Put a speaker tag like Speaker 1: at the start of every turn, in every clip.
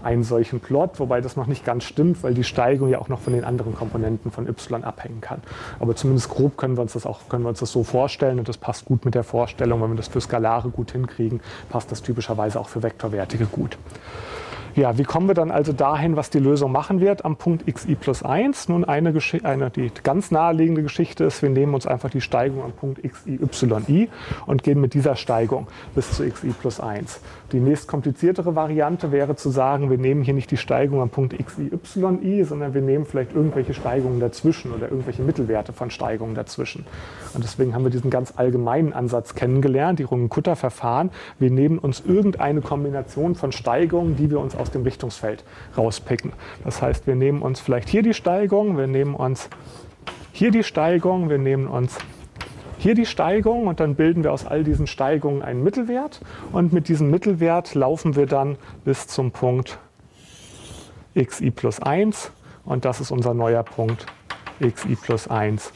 Speaker 1: einen solchen Plot, wobei das noch nicht ganz stimmt, weil die Steigung ja auch noch von den anderen Komponenten von y abhängen kann. Aber zumindest grob können wir uns das so vorstellen und das passt gut mit der Vorstellung, wenn wir das für Skalare gut hinkriegen, passt das typischerweise auch für Vektorwertige gut. Ja, wie kommen wir dann also dahin, was die Lösung machen wird am Punkt xi plus 1? Nun, die ganz naheliegende Geschichte ist, wir nehmen uns einfach die Steigung am Punkt xi und gehen mit dieser Steigung bis zu xi plus 1. Die nächst kompliziertere Variante wäre zu sagen, wir nehmen hier nicht die Steigung am Punkt xi, sondern wir nehmen vielleicht irgendwelche Steigungen dazwischen oder irgendwelche Mittelwerte von Steigungen dazwischen. Und deswegen haben wir diesen ganz allgemeinen Ansatz kennengelernt, die Runge-Kutta-Verfahren. Wir nehmen uns irgendeine Kombination von Steigungen, die wir uns aus dem Richtungsfeld rauspicken. Das heißt, wir nehmen uns vielleicht hier die Steigung, wir nehmen uns hier die Steigung, wir nehmen uns hier die Steigung und dann bilden wir aus all diesen Steigungen einen Mittelwert und mit diesem Mittelwert laufen wir dann bis zum Punkt xi plus 1 und das ist unser neuer Punkt xi plus 1,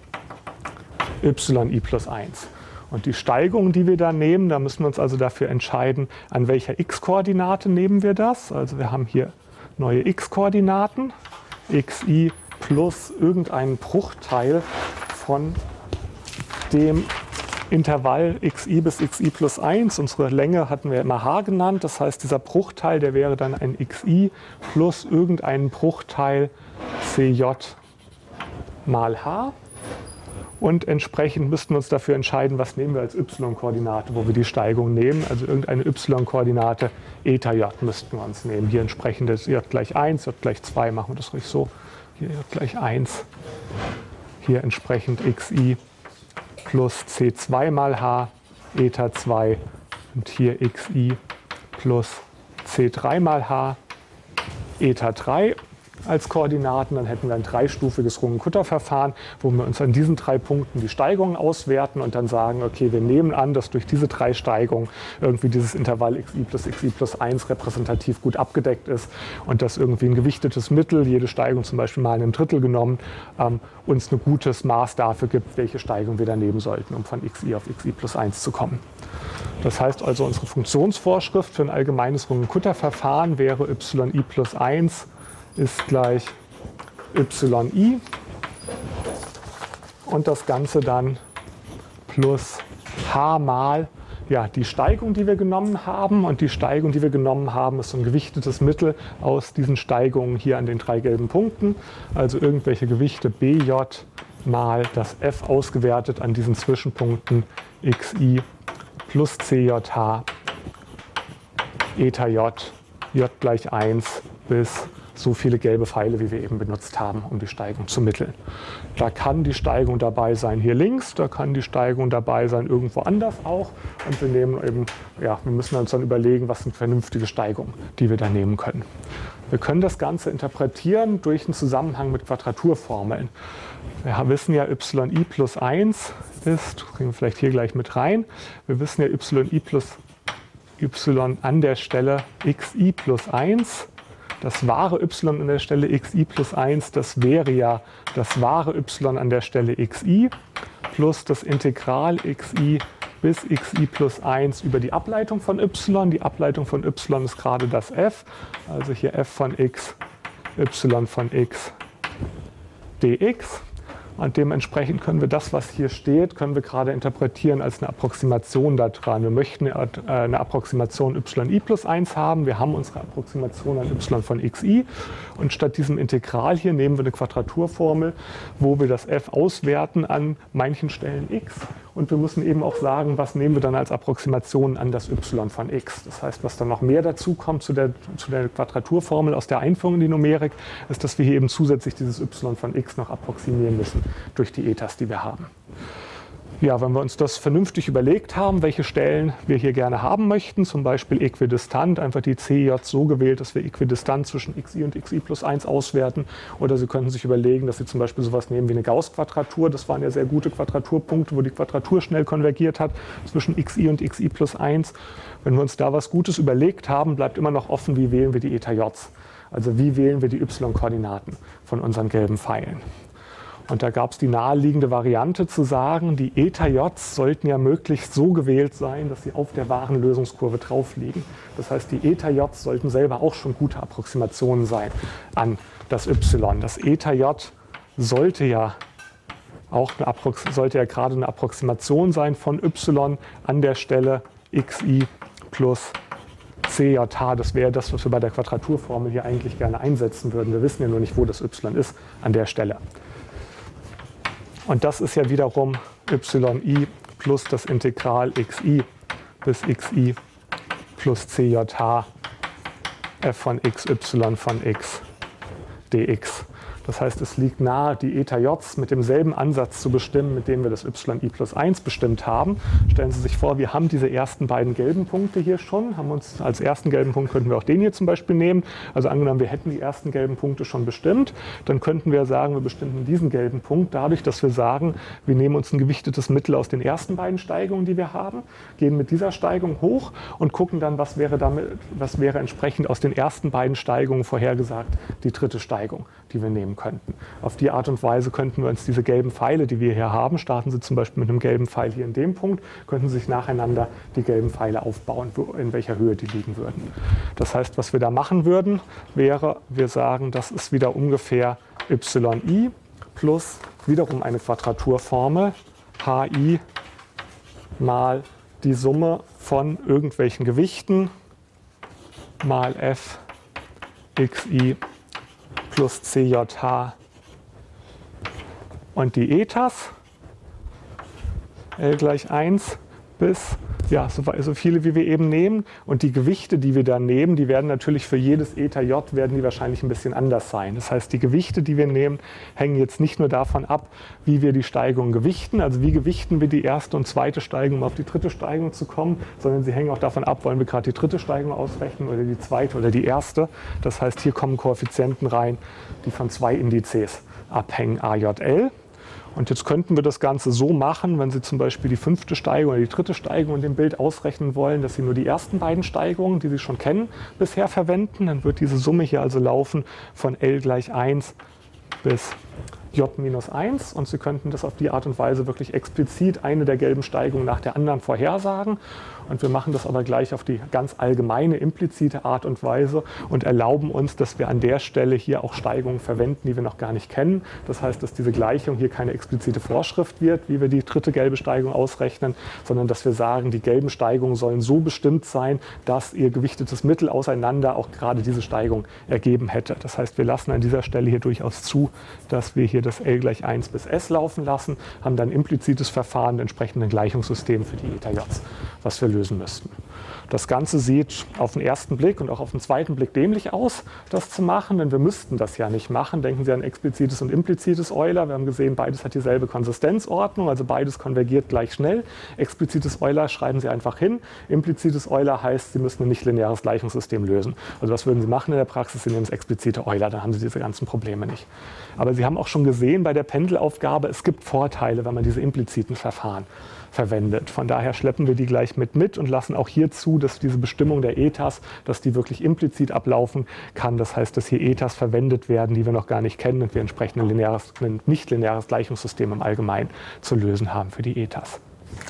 Speaker 1: yi plus 1. Und die Steigung, die wir da nehmen, da müssen wir uns also dafür entscheiden, an welcher x-Koordinate nehmen wir das. Also wir haben hier neue x-Koordinaten, xi plus irgendeinen Bruchteil von dem Intervall xi bis xi plus 1. Unsere Länge hatten wir immer h genannt. Das heißt, dieser Bruchteil, der wäre dann ein xi plus irgendeinen Bruchteil cj mal h. Und entsprechend müssten wir uns dafür entscheiden, was nehmen wir als y-Koordinate, wo wir die Steigung nehmen. Also irgendeine y-Koordinate eta j müssten wir uns nehmen. Hier entsprechend das j gleich 1, j gleich 2, machen wir das ruhig so. Hier j gleich 1, hier entsprechend xi plus c2 mal h, eta 2 und hier xi plus c3 mal h, eta 3 als Koordinaten. Dann hätten wir ein dreistufiges Runge-Kutta-Verfahren, wo wir uns an diesen 3 Punkten die Steigungen auswerten und dann sagen, okay, wir nehmen an, dass durch diese 3 Steigungen irgendwie dieses Intervall xi plus 1 repräsentativ gut abgedeckt ist und dass irgendwie ein gewichtetes Mittel, jede Steigung zum Beispiel mal in einem Drittel genommen, uns ein gutes Maß dafür gibt, welche Steigung wir da nehmen sollten, um von xi auf xi plus 1 zu kommen. Das heißt also, unsere Funktionsvorschrift für ein allgemeines Runge-Kutta-Verfahren wäre yi plus 1 ist gleich yi und das Ganze dann plus h mal die Steigung, die wir genommen haben. Und die Steigung, die wir genommen haben, ist so ein gewichtetes Mittel aus diesen Steigungen hier an den 3 gelben Punkten. Also irgendwelche Gewichte bj mal das f ausgewertet an diesen Zwischenpunkten xi plus cjh eta j gleich 1 bis so viele gelbe Pfeile, wie wir eben benutzt haben, um die Steigung zu mitteln. Da kann die Steigung dabei sein hier links, da kann die Steigung dabei sein irgendwo anders auch. Und wir nehmen eben, wir müssen uns dann überlegen, was sind vernünftige Steigungen, die wir da nehmen können. Wir können das Ganze interpretieren durch einen Zusammenhang mit Quadraturformeln. Wir wissen ja, yi plus 1 ist, das kriegen wir vielleicht hier gleich mit rein, wir wissen ja, yi plus y an der Stelle xi plus 1. Das wahre y an der Stelle xi plus 1, das wäre ja das wahre y an der Stelle xi plus das Integral xi bis xi plus 1 über die Ableitung von y. Die Ableitung von y ist gerade das f, also hier f von x, y von x dx. Und dementsprechend können wir das, was hier steht, können wir gerade interpretieren als eine Approximation daran. Wir möchten eine Approximation yi plus 1 haben. Wir haben unsere Approximation an y von xi. Und statt diesem Integral hier nehmen wir eine Quadraturformel, wo wir das f auswerten an manchen Stellen x. Und wir müssen eben auch sagen, was nehmen wir dann als Approximation an das y von x. Das heißt, was dann noch mehr dazu kommt zu der Quadraturformel aus der Einführung in die Numerik, ist, dass wir hier eben zusätzlich dieses y von x noch approximieren müssen durch die Etas, die wir haben. Ja, wenn wir uns das vernünftig überlegt haben, welche Stellen wir hier gerne haben möchten, zum Beispiel äquidistant, einfach die cj so gewählt, dass wir äquidistant zwischen xi und xi plus 1 auswerten. Oder Sie könnten sich überlegen, dass Sie zum Beispiel sowas nehmen wie eine Gauß-Quadratur. Das waren ja sehr gute Quadraturpunkte, wo die Quadratur schnell konvergiert hat zwischen xi und xi plus 1. Wenn wir uns da was Gutes überlegt haben, bleibt immer noch offen, wie wählen wir die eta j's. Also wie wählen wir die y-Koordinaten von unseren gelben Pfeilen. Und da gab es die naheliegende Variante zu sagen, die Eta-Js sollten ja möglichst so gewählt sein, dass sie auf der wahren Lösungskurve drauf liegen. Das heißt, die Eta-Js sollten selber auch schon gute Approximationen sein an das y. Das Eta-J sollte ja gerade eine Approximation sein von y an der Stelle xi plus cjh. Das wäre das, was wir bei der Quadraturformel hier eigentlich gerne einsetzen würden. Wir wissen ja nur nicht, wo das y ist an der Stelle. Und das ist ja wiederum yi plus das Integral xi bis xi plus cjh f von xy von x dx. Das heißt, es liegt nahe, die Eta-Js mit demselben Ansatz zu bestimmen, mit dem wir das yi plus 1 bestimmt haben. Stellen Sie sich vor, wir haben diese ersten beiden gelben Punkte hier schon. Haben uns als ersten gelben Punkt könnten wir auch den hier zum Beispiel nehmen. Also angenommen, wir hätten die ersten gelben Punkte schon bestimmt, dann könnten wir sagen, wir bestimmen diesen gelben Punkt dadurch, dass wir sagen, wir nehmen uns ein gewichtetes Mittel aus den ersten beiden Steigungen, die wir haben, gehen mit dieser Steigung hoch und gucken dann, was wäre entsprechend aus den ersten beiden Steigungen vorhergesagt die dritte Steigung, die wir nehmen könnten. Auf die Art und Weise könnten wir uns diese gelben Pfeile, die wir hier haben, starten Sie zum Beispiel mit einem gelben Pfeil hier in dem Punkt, könnten Sie sich nacheinander die gelben Pfeile aufbauen, in welcher Höhe die liegen würden. Das heißt, was wir da machen würden, wäre, wir sagen, das ist wieder ungefähr yi plus wiederum eine Quadraturformel, hi mal die Summe von irgendwelchen Gewichten mal f xi plus cjh und die Etas, L gleich 1 bis, ja, so viele wie wir eben nehmen. Und die Gewichte, die wir dann nehmen, die werden natürlich für jedes Eta-J werden die wahrscheinlich ein bisschen anders sein. Das heißt, die Gewichte, die wir nehmen, hängen jetzt nicht nur davon ab, wie wir die Steigung gewichten, also wie gewichten wir die erste und zweite Steigung, um auf die dritte Steigung zu kommen, sondern sie hängen auch davon ab, wollen wir gerade die dritte Steigung ausrechnen oder die zweite oder die erste. Das heißt, hier kommen Koeffizienten rein, die von zwei Indizes abhängen, AJL. Und jetzt könnten wir das Ganze so machen, wenn Sie zum Beispiel die fünfte Steigung oder die dritte Steigung in dem Bild ausrechnen wollen, dass Sie nur die ersten beiden Steigungen, die Sie schon kennen, bisher verwenden. Dann wird diese Summe hier also laufen von L gleich 1 bis J minus 1. Und Sie könnten das auf die Art und Weise wirklich explizit eine der gelben Steigungen nach der anderen vorhersagen. Und wir machen das aber gleich auf die ganz allgemeine, implizite Art und Weise und erlauben uns, dass wir an der Stelle hier auch Steigungen verwenden, die wir noch gar nicht kennen. Das heißt, dass diese Gleichung hier keine explizite Vorschrift wird, wie wir die dritte gelbe Steigung ausrechnen, sondern dass wir sagen, die gelben Steigungen sollen so bestimmt sein, dass ihr gewichtetes Mittel auseinander auch gerade diese Steigung ergeben hätte. Das heißt, wir lassen an dieser Stelle hier durchaus zu, dass wir hier das L gleich 1 bis S laufen lassen, haben dann implizites Verfahren, entsprechend ein Gleichungssystem für die Eta-Js, was wir lösen müssten. Das Ganze sieht auf den ersten Blick und auch auf den zweiten Blick dämlich aus, das zu machen, denn wir müssten das ja nicht machen. Denken Sie an explizites und implizites Euler. Wir haben gesehen, beides hat dieselbe Konsistenzordnung, also beides konvergiert gleich schnell. Explizites Euler schreiben Sie einfach hin. Implizites Euler heißt, Sie müssen ein nichtlineares Gleichungssystem lösen. Also was würden Sie machen in der Praxis? Sie nehmen das explizite Euler, dann haben Sie diese ganzen Probleme nicht. Aber Sie haben auch schon gesehen bei der Pendelaufgabe, es gibt Vorteile, wenn man diese impliziten Verfahren verwendet. Von daher schleppen wir die gleich mit und lassen auch hier zu, dass diese Bestimmung der Etas, dass die wirklich implizit ablaufen kann. Das heißt, dass hier Etas verwendet werden, die wir noch gar nicht kennen und wir entsprechend ein nicht-lineares Gleichungssystem im Allgemeinen zu lösen haben für die Etas.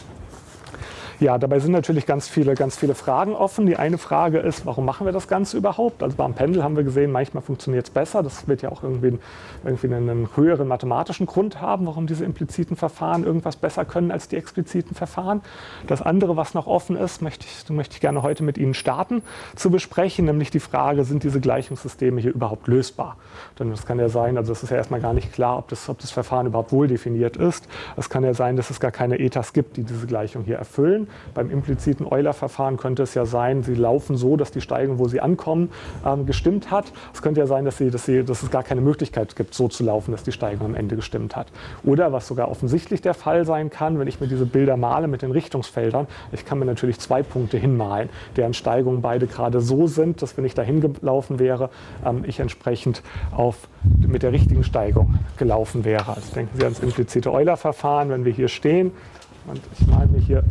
Speaker 1: Ja, dabei sind natürlich ganz viele Fragen offen. Die eine Frage ist, warum machen wir das Ganze überhaupt? Also beim Pendel haben wir gesehen, manchmal funktioniert es besser. Das wird ja auch irgendwie einen höheren mathematischen Grund haben, warum diese impliziten Verfahren irgendwas besser können als die expliziten Verfahren. Das andere, was noch offen ist, möchte ich gerne heute mit Ihnen starten zu besprechen, nämlich die Frage, sind diese Gleichungssysteme hier überhaupt lösbar? Denn das kann ja sein, also es ist ja erstmal gar nicht klar, ob das Verfahren überhaupt wohl definiert ist. Es kann ja sein, dass es gar keine Etas gibt, die diese Gleichung hier erfüllen. Beim impliziten Euler-Verfahren könnte es ja sein, sie laufen so, dass die Steigung, wo sie ankommen, gestimmt hat. Es könnte ja sein, dass es gar keine Möglichkeit gibt, so zu laufen, dass die Steigung am Ende gestimmt hat. Oder was sogar offensichtlich der Fall sein kann, wenn ich mir diese Bilder male mit den Richtungsfeldern, ich kann mir natürlich 2 Punkte hinmalen, deren Steigungen beide gerade so sind, dass wenn ich dahin gelaufen wäre, ich entsprechend mit der richtigen Steigung gelaufen wäre. Also denken Sie ans implizite Euler-Verfahren, wenn wir hier stehen und ich male mir hier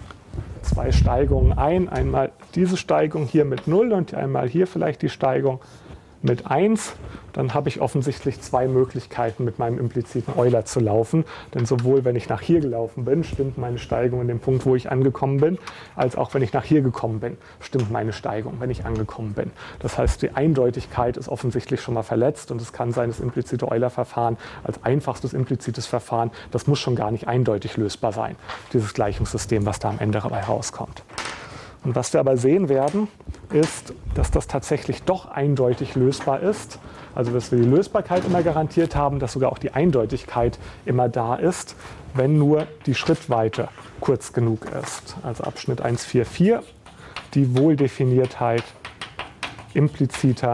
Speaker 1: 2 Steigungen ein. Einmal diese Steigung hier mit 0 und einmal hier vielleicht die Steigung mit 1, dann habe ich offensichtlich zwei Möglichkeiten, mit meinem impliziten Euler zu laufen. Denn sowohl wenn ich nach hier gelaufen bin, stimmt meine Steigung in dem Punkt, wo ich angekommen bin, als auch wenn ich nach hier gekommen bin, stimmt meine Steigung, wenn ich angekommen bin. Das heißt, die Eindeutigkeit ist offensichtlich schon mal verletzt und es kann sein, das implizite Euler-Verfahren als einfachstes implizites Verfahren, das muss schon gar nicht eindeutig lösbar sein, dieses Gleichungssystem, was da am Ende dabei rauskommt. Und was wir aber sehen werden, ist, dass das tatsächlich doch eindeutig lösbar ist. Also dass wir die Lösbarkeit immer garantiert haben, dass sogar auch die Eindeutigkeit immer da ist, wenn nur die Schrittweite kurz genug ist. Also Abschnitt 1.4.4, die Wohldefiniertheit impliziter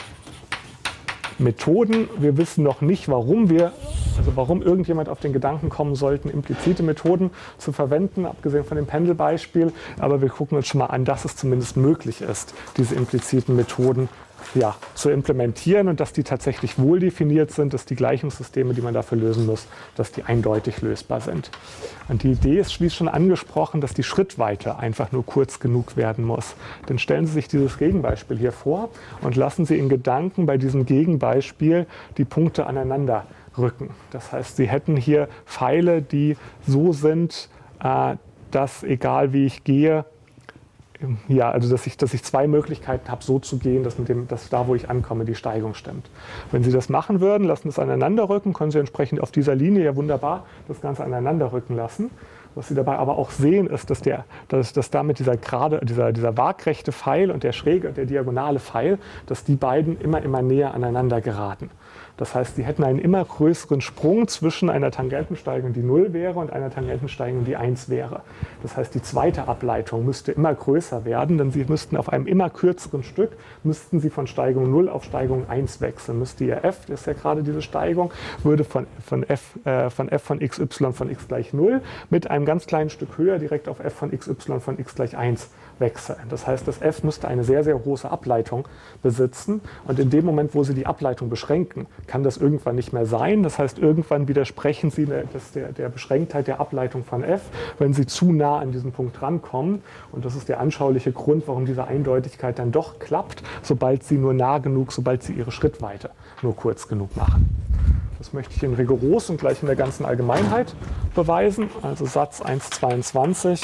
Speaker 1: Methoden. Wir wissen noch nicht, warum irgendjemand auf den Gedanken kommen sollte, implizite Methoden zu verwenden, abgesehen von dem Pendelbeispiel. Aber wir gucken uns schon mal an, dass es zumindest möglich ist, diese impliziten Methoden zu implementieren und dass die tatsächlich wohl definiert sind, dass die Gleichungssysteme, die man dafür lösen muss, dass die eindeutig lösbar sind. Und die Idee ist, wie schon angesprochen, dass die Schrittweite einfach nur kurz genug werden muss. Dann stellen Sie sich dieses Gegenbeispiel hier vor und lassen Sie in Gedanken bei diesem Gegenbeispiel die Punkte aneinander rücken. Das heißt, Sie hätten hier Pfeile, die so sind, dass egal wie ich gehe, also dass ich zwei Möglichkeiten habe, so zu gehen, dass da, wo ich ankomme, die Steigung stimmt. Wenn Sie das machen würden, lassen es aneinander rücken, können Sie entsprechend auf dieser Linie ja wunderbar das Ganze aneinander rücken lassen. Was Sie dabei aber auch sehen, ist, dass damit dieser waagrechte Pfeil und der schräge, der diagonale Pfeil, dass die beiden immer näher aneinander geraten. Das heißt, Sie hätten einen immer größeren Sprung zwischen einer Tangentensteigung, die 0 wäre, und einer Tangentensteigung, die 1 wäre. Das heißt, die zweite Ableitung müsste immer größer werden, denn Sie müssten auf einem immer kürzeren Stück, müssten Sie von Steigung 0 auf Steigung 1 wechseln. Müsste Ihr f, das ist ja gerade diese Steigung, würde von f von xy von x gleich 0 mit einem ganz kleinen Stück höher direkt auf f von xy von x gleich 1 wechseln. Das heißt, das f müsste eine sehr, sehr große Ableitung besitzen und in dem Moment, wo Sie die Ableitung beschränken, kann das irgendwann nicht mehr sein. Das heißt, irgendwann widersprechen Sie der Beschränktheit der Ableitung von f, wenn Sie zu nah an diesen Punkt rankommen. Und das ist der anschauliche Grund, warum diese Eindeutigkeit dann doch klappt, sobald Sie nur nah genug, sobald Sie Ihre Schrittweite nur kurz genug machen. Das möchte ich Ihnen rigoros und gleich in der ganzen Allgemeinheit beweisen. Also Satz 1,22.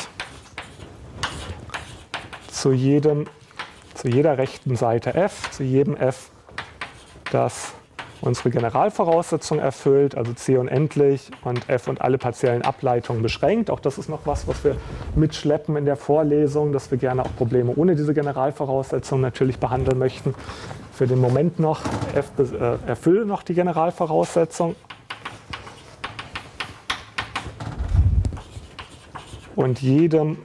Speaker 1: Zu jeder rechten Seite f, zu jedem f, das unsere Generalvoraussetzung erfüllt, also c unendlich und f und alle partiellen Ableitungen beschränkt. Auch das ist noch was wir mitschleppen in der Vorlesung, dass wir gerne auch Probleme ohne diese Generalvoraussetzung natürlich behandeln möchten. Für den Moment noch, f erfüllt noch die Generalvoraussetzung. Und jedem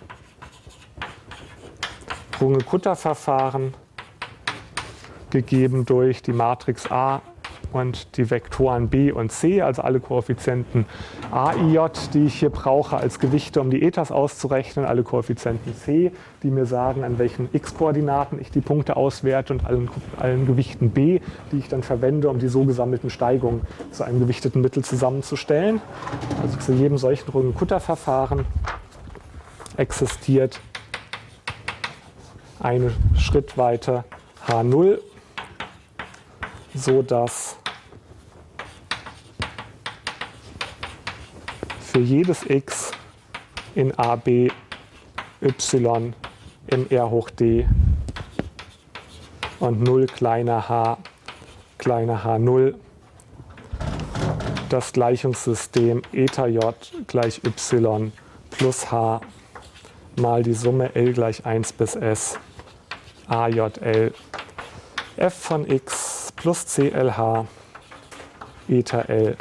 Speaker 1: Runge-Kutta-Verfahren gegeben durch die Matrix A und die Vektoren B und C, also alle Koeffizienten A, I, J, die ich hier brauche als Gewichte, um die Ethers auszurechnen, alle Koeffizienten C, die mir sagen, an welchen x-Koordinaten ich die Punkte auswerte und allen Gewichten B, die ich dann verwende, um die so gesammelten Steigungen zu einem gewichteten Mittel zusammenzustellen. Also zu jedem solchen Runge-Kutta-Verfahren existiert eine Schrittweite H0, so dass für jedes x in a, b, y im R hoch d und 0 kleiner h h0 das Gleichungssystem eta j gleich y plus h mal die Summe L gleich 1 bis S AJL f von x plus CLH eta L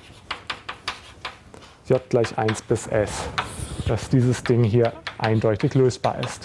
Speaker 1: j gleich 1 bis S, dass dieses Ding hier eindeutig lösbar ist.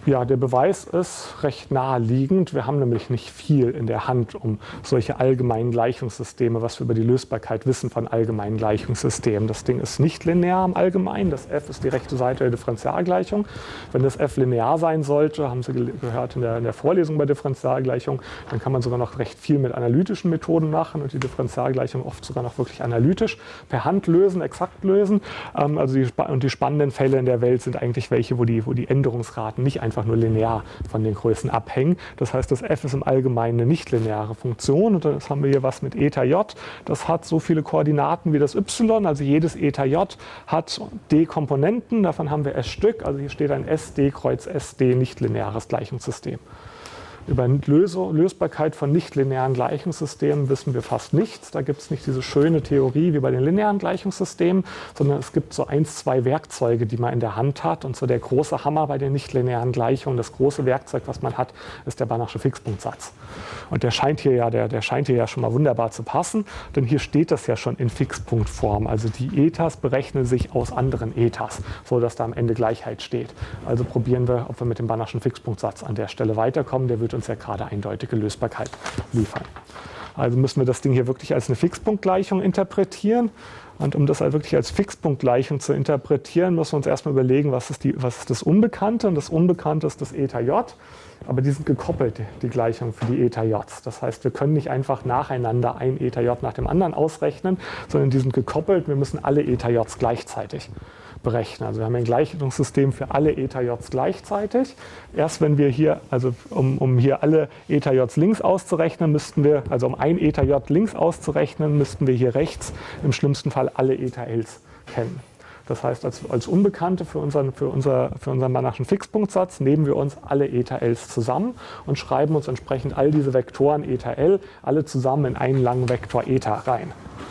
Speaker 1: Ja, der Beweis ist recht naheliegend. Wir haben nämlich nicht viel in der Hand, um solche allgemeinen Gleichungssysteme, was wir über die Lösbarkeit wissen von allgemeinen Gleichungssystemen. Das Ding ist nicht linear im Allgemeinen. Das f ist die rechte Seite der Differentialgleichung. Wenn das f linear sein sollte, haben Sie gehört in der Vorlesung bei Differentialgleichung, dann kann man sogar noch recht viel mit analytischen Methoden machen und die Differentialgleichung oft sogar noch wirklich analytisch per Hand lösen, exakt lösen. Also die spannenden Fälle in der Welt sind eigentlich welche, wo die Änderungsraten nicht einfach nur linear von den Größen abhängen. Das heißt, das f ist im Allgemeinen eine nicht-lineare Funktion. Und dann haben wir hier was mit eta j. Das hat so viele Koordinaten wie das y. Also jedes eta j hat d Komponenten. Davon haben wir s Stück. Also hier steht ein SD Kreuz SD nicht-lineares Gleichungssystem. Über Lösbarkeit von nichtlinearen Gleichungssystemen wissen wir fast nichts. Da gibt es nicht diese schöne Theorie wie bei den linearen Gleichungssystemen, sondern es gibt so 1, 2 Werkzeuge, die man in der Hand hat. Und so der große Hammer bei den nichtlinearen Gleichungen, das große Werkzeug, was man hat, ist der Banachsche Fixpunktsatz. Und der scheint hier ja schon mal wunderbar zu passen, denn hier steht das ja schon in Fixpunktform. Also die Etas berechnen sich aus anderen Etas, sodass da am Ende Gleichheit steht. Also probieren wir, ob wir mit dem Banachschen Fixpunktsatz an der Stelle weiterkommen. Der wird uns ja gerade eindeutige Lösbarkeit liefern. Also müssen wir das Ding hier wirklich als eine Fixpunktgleichung interpretieren. Und um das halt wirklich als Fixpunktgleichung zu interpretieren, müssen wir uns erstmal überlegen, was ist das Unbekannte. Und das Unbekannte ist das eta j. Aber die sind gekoppelt, die Gleichung für die eta j. Das heißt, wir können nicht einfach nacheinander ein eta j nach dem anderen ausrechnen, sondern die sind gekoppelt. Wir müssen alle eta j gleichzeitig berechnen. Also wir haben ein Gleichungssystem für alle eta j gleichzeitig. Erst wenn wir hier, also um hier alle eta j links auszurechnen, müssten wir, also um ein eta j links auszurechnen, müssten wir hier rechts im schlimmsten Fall alle eta ls kennen. Das heißt, als Unbekannte für unseren Banachschen Fixpunktsatz nehmen wir uns alle eta ls zusammen und schreiben uns entsprechend all diese Vektoren eta l alle zusammen in einen langen Vektor eta rein.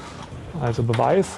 Speaker 1: Also Beweis.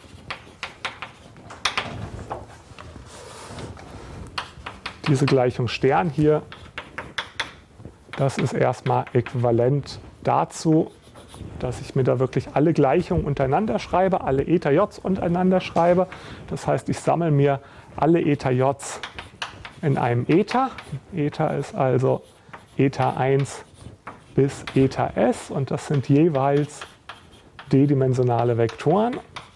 Speaker 1: Diese Gleichung Stern hier, das ist erstmal äquivalent dazu, dass ich mir da wirklich alle Gleichungen untereinander schreibe, alle eta j's untereinander schreibe. Das heißt, ich sammle mir alle eta j's in einem Eta. Eta ist also eta 1 bis eta s und das sind jeweils d-dimensionale Vektoren.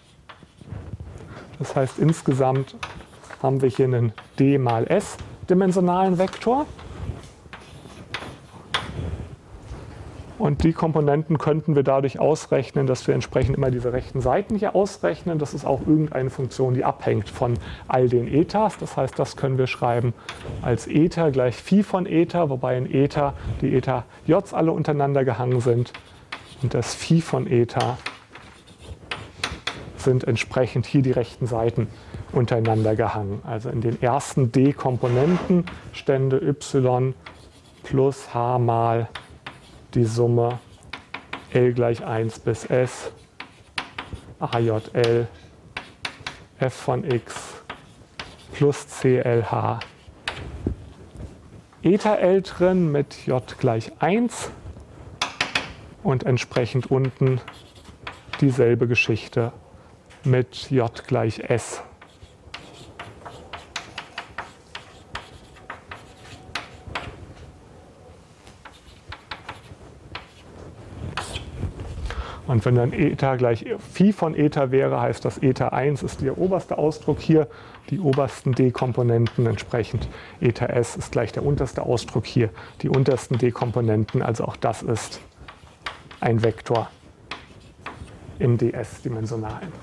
Speaker 1: Das heißt, insgesamt haben wir hier einen d mal s dimensionalen Vektor. Und die Komponenten könnten wir dadurch ausrechnen, dass wir entsprechend immer diese rechten Seiten hier ausrechnen. Das ist auch irgendeine Funktion, die abhängt von all den Etas. Das heißt, das können wir schreiben als Eta gleich Phi von Eta, wobei in Eta die eta j's alle untereinander gehangen sind. Und das Phi von Eta sind entsprechend hier die rechten Seiten untereinander gehangen. Also in den ersten d-Komponenten stände y plus h mal die Summe L gleich 1 bis S, AJL, f von x plus CLH, Eta L drin mit J gleich 1 und entsprechend unten dieselbe Geschichte mit J gleich S. Und wenn dann Eta gleich Phi von Eta wäre, heißt das Eta 1 ist der oberste Ausdruck hier, die obersten d-Komponenten entsprechend. Eta s ist gleich der unterste Ausdruck hier, die untersten d-Komponenten, also auch das ist ein Vektor im ds-Dimensionalen.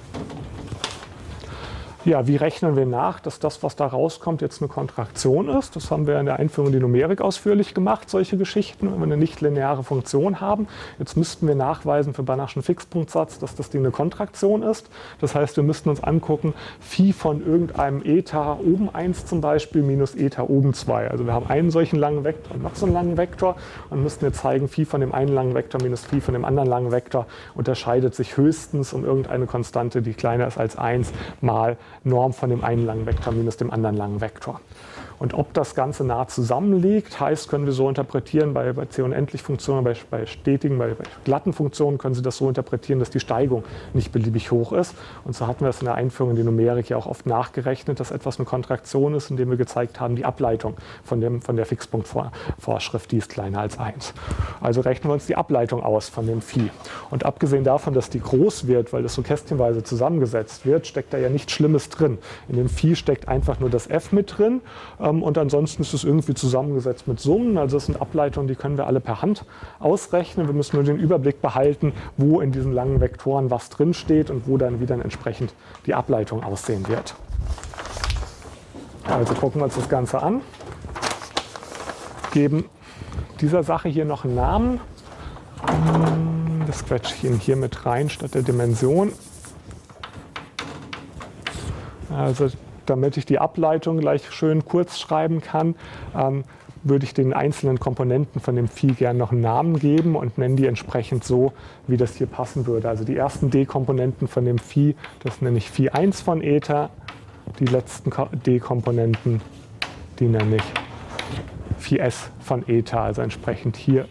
Speaker 1: Ja, wie rechnen wir nach, dass das, was da rauskommt, jetzt eine Kontraktion ist? Das haben wir in der Einführung in die Numerik ausführlich gemacht, solche Geschichten, wenn wir eine nichtlineare Funktion haben. Jetzt müssten wir nachweisen für Banachschen Fixpunktsatz, dass das Ding eine Kontraktion ist. Das heißt, wir müssten uns angucken, Phi von irgendeinem Eta oben 1 zum Beispiel minus Eta oben 2. Also wir haben einen solchen langen Vektor und noch so einen langen Vektor und müssten jetzt zeigen, Phi von dem einen langen Vektor minus Phi von dem anderen langen Vektor unterscheidet sich höchstens um irgendeine Konstante, die kleiner ist als 1 mal Norm von dem einen langen Vektor minus dem anderen langen Vektor. Und ob das Ganze nah zusammenliegt, heißt, können wir so interpretieren, bei C-Unendlich-Funktionen, bei stetigen, bei glatten Funktionen können Sie das so interpretieren, dass die Steigung nicht beliebig hoch ist. Und so hatten wir es in der Einführung in die Numerik ja auch oft nachgerechnet, dass etwas eine Kontraktion ist, indem wir gezeigt haben, die Ableitung von der Fixpunktvorschrift, die ist kleiner als 1. Also rechnen wir uns die Ableitung aus von dem Phi. Und abgesehen davon, dass die groß wird, weil das so kästchenweise zusammengesetzt wird, steckt da ja nichts Schlimmes drin. In dem Phi steckt einfach nur das F mit drin und ansonsten ist es irgendwie zusammengesetzt mit Summen. Also das sind Ableitungen, die können wir alle per Hand ausrechnen. Wir müssen nur den Überblick behalten, wo in diesen langen Vektoren was drin steht und wo dann wieder entsprechend die Ableitung aussehen wird. Also gucken wir uns das Ganze an, geben dieser Sache hier noch einen Namen. Das quetsche ich Ihnen hier mit rein statt der Dimension. Also damit ich die Ableitung gleich schön kurz schreiben kann, würde ich den einzelnen Komponenten von dem Phi gerne noch einen Namen geben und nenne die entsprechend so, wie das hier passen würde. Also die ersten D-Komponenten von dem Phi, das nenne ich Phi 1 von Eta. Die letzten D-Komponenten, die nenne ich Phi S von Eta. Also entsprechend hier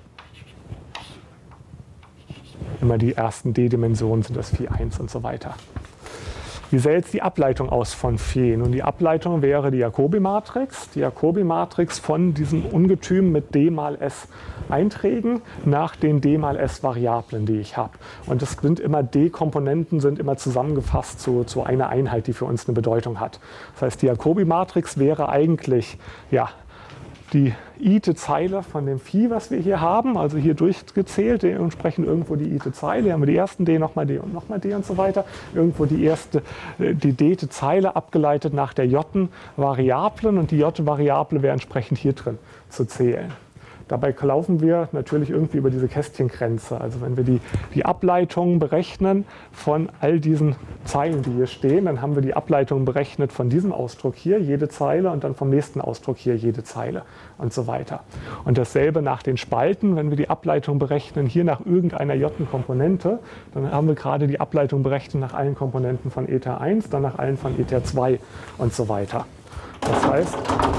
Speaker 1: immer die ersten D-Dimensionen sind das Phi 1 und so weiter. Wie sähe jetzt die Ableitung aus von Phi? Nun, die Ableitung wäre die Jacobi-Matrix. Die Jacobi-Matrix von diesem Ungetüm mit d mal s Einträgen nach den d mal s Variablen, die ich habe. Und das sind immer D-Komponenten, sind immer zusammengefasst zu einer Einheit, die für uns eine Bedeutung hat. Das heißt, die Jacobi-Matrix wäre eigentlich ja, die i-te Zeile von dem Phi, was wir hier haben, also hier durchgezählt, dementsprechend irgendwo die i-te Zeile, hier haben wir die ersten d, nochmal d und nochmal d und so weiter, irgendwo die d-te Zeile abgeleitet nach der j-ten Variablen und die j-te Variable wäre entsprechend hier drin zu zählen. Dabei laufen wir natürlich irgendwie über diese Kästchengrenze. Also wenn wir die Ableitungen berechnen von all diesen Zeilen, die hier stehen, dann haben wir die Ableitungen berechnet von diesem Ausdruck hier, jede Zeile, und dann vom nächsten Ausdruck hier, jede Zeile und so weiter. Und dasselbe nach den Spalten, wenn wir die Ableitung berechnen, hier nach irgendeiner j-ten-Komponente, dann haben wir gerade die Ableitung berechnet nach allen Komponenten von Eta 1, dann nach allen von Eta 2 und so weiter. Das heißt,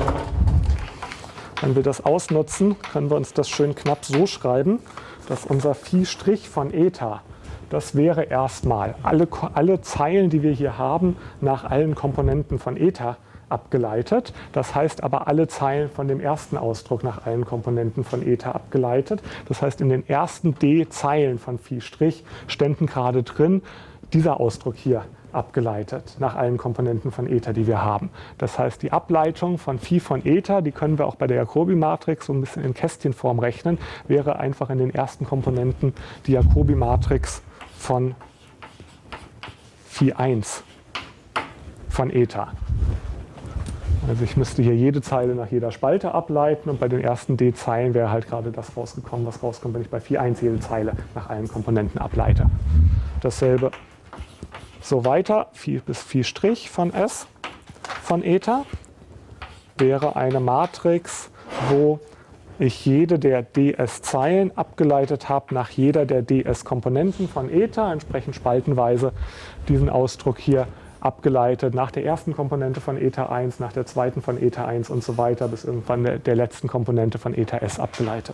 Speaker 1: wenn wir das ausnutzen, können wir uns das schön knapp so schreiben, dass unser Phi' von Eta, das wäre erstmal alle Zeilen, die wir hier haben, nach allen Komponenten von Eta abgeleitet. Das heißt aber alle Zeilen von dem ersten Ausdruck nach allen Komponenten von Eta abgeleitet. Das heißt, in den ersten D-Zeilen von Phi' ständen gerade drin dieser Ausdruck hier abgeleitet nach allen Komponenten von Eta, die wir haben. Das heißt, die Ableitung von Phi von Eta, die können wir auch bei der Jacobi-Matrix so ein bisschen in Kästchenform rechnen, wäre einfach in den ersten Komponenten die Jacobi-Matrix von Phi 1 von Eta. Also ich müsste hier jede Zeile nach jeder Spalte ableiten und bei den ersten D-Zeilen wäre halt gerade das rausgekommen, was rauskommt, wenn ich bei Phi 1 jede Zeile nach allen Komponenten ableite. Dasselbe so weiter, Phi bis Phi' von S von Eta wäre eine Matrix, wo ich jede der ds-Zeilen abgeleitet habe nach jeder der ds-Komponenten von Eta, entsprechend spaltenweise diesen Ausdruck hier abgeleitet nach der ersten Komponente von Eta 1, nach der zweiten von Eta 1 und so weiter, bis irgendwann der letzten Komponente von Eta S abgeleitet.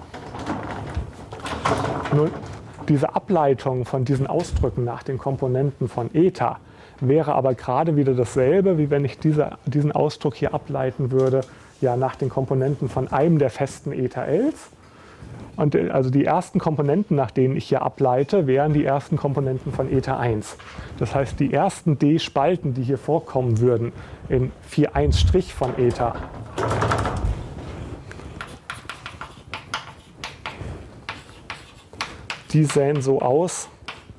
Speaker 1: Nun, diese Ableitung von diesen Ausdrücken nach den Komponenten von Eta wäre aber gerade wieder dasselbe, wie wenn ich diesen Ausdruck hier ableiten würde, ja, nach den Komponenten von einem der festen Eta-Ls. Und also die ersten Komponenten, nach denen ich hier ableite, wären die ersten Komponenten von Eta 1. Das heißt, die ersten D-Spalten, die hier vorkommen würden in Phi 1' von Eta, die sehen so aus,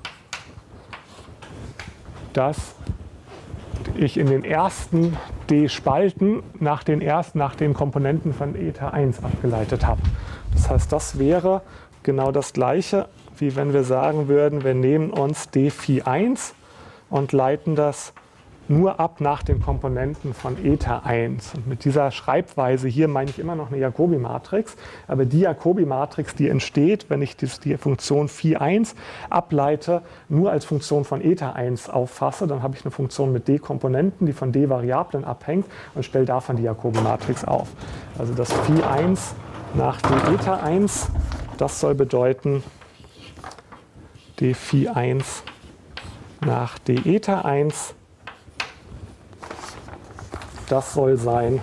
Speaker 1: dass ich in den ersten D-Spalten nach den Komponenten von Eta 1 abgeleitet habe. Das heißt, das wäre genau das Gleiche, wie wenn wir sagen würden, wir nehmen uns D Phi 1 und leiten das nur ab nach den Komponenten von Eta 1. Und mit dieser Schreibweise hier meine ich immer noch eine Jacobi-Matrix. Aber die Jacobi-Matrix, die entsteht, wenn ich die Funktion Phi1 ableite, nur als Funktion von Eta 1 auffasse, dann habe ich eine Funktion mit d-Komponenten, die von d-Variablen abhängt und stelle davon die Jacobi-Matrix auf. Also das Phi1 nach d Eta 1, das soll bedeuten d Phi1 nach d Eta 1. Das soll sein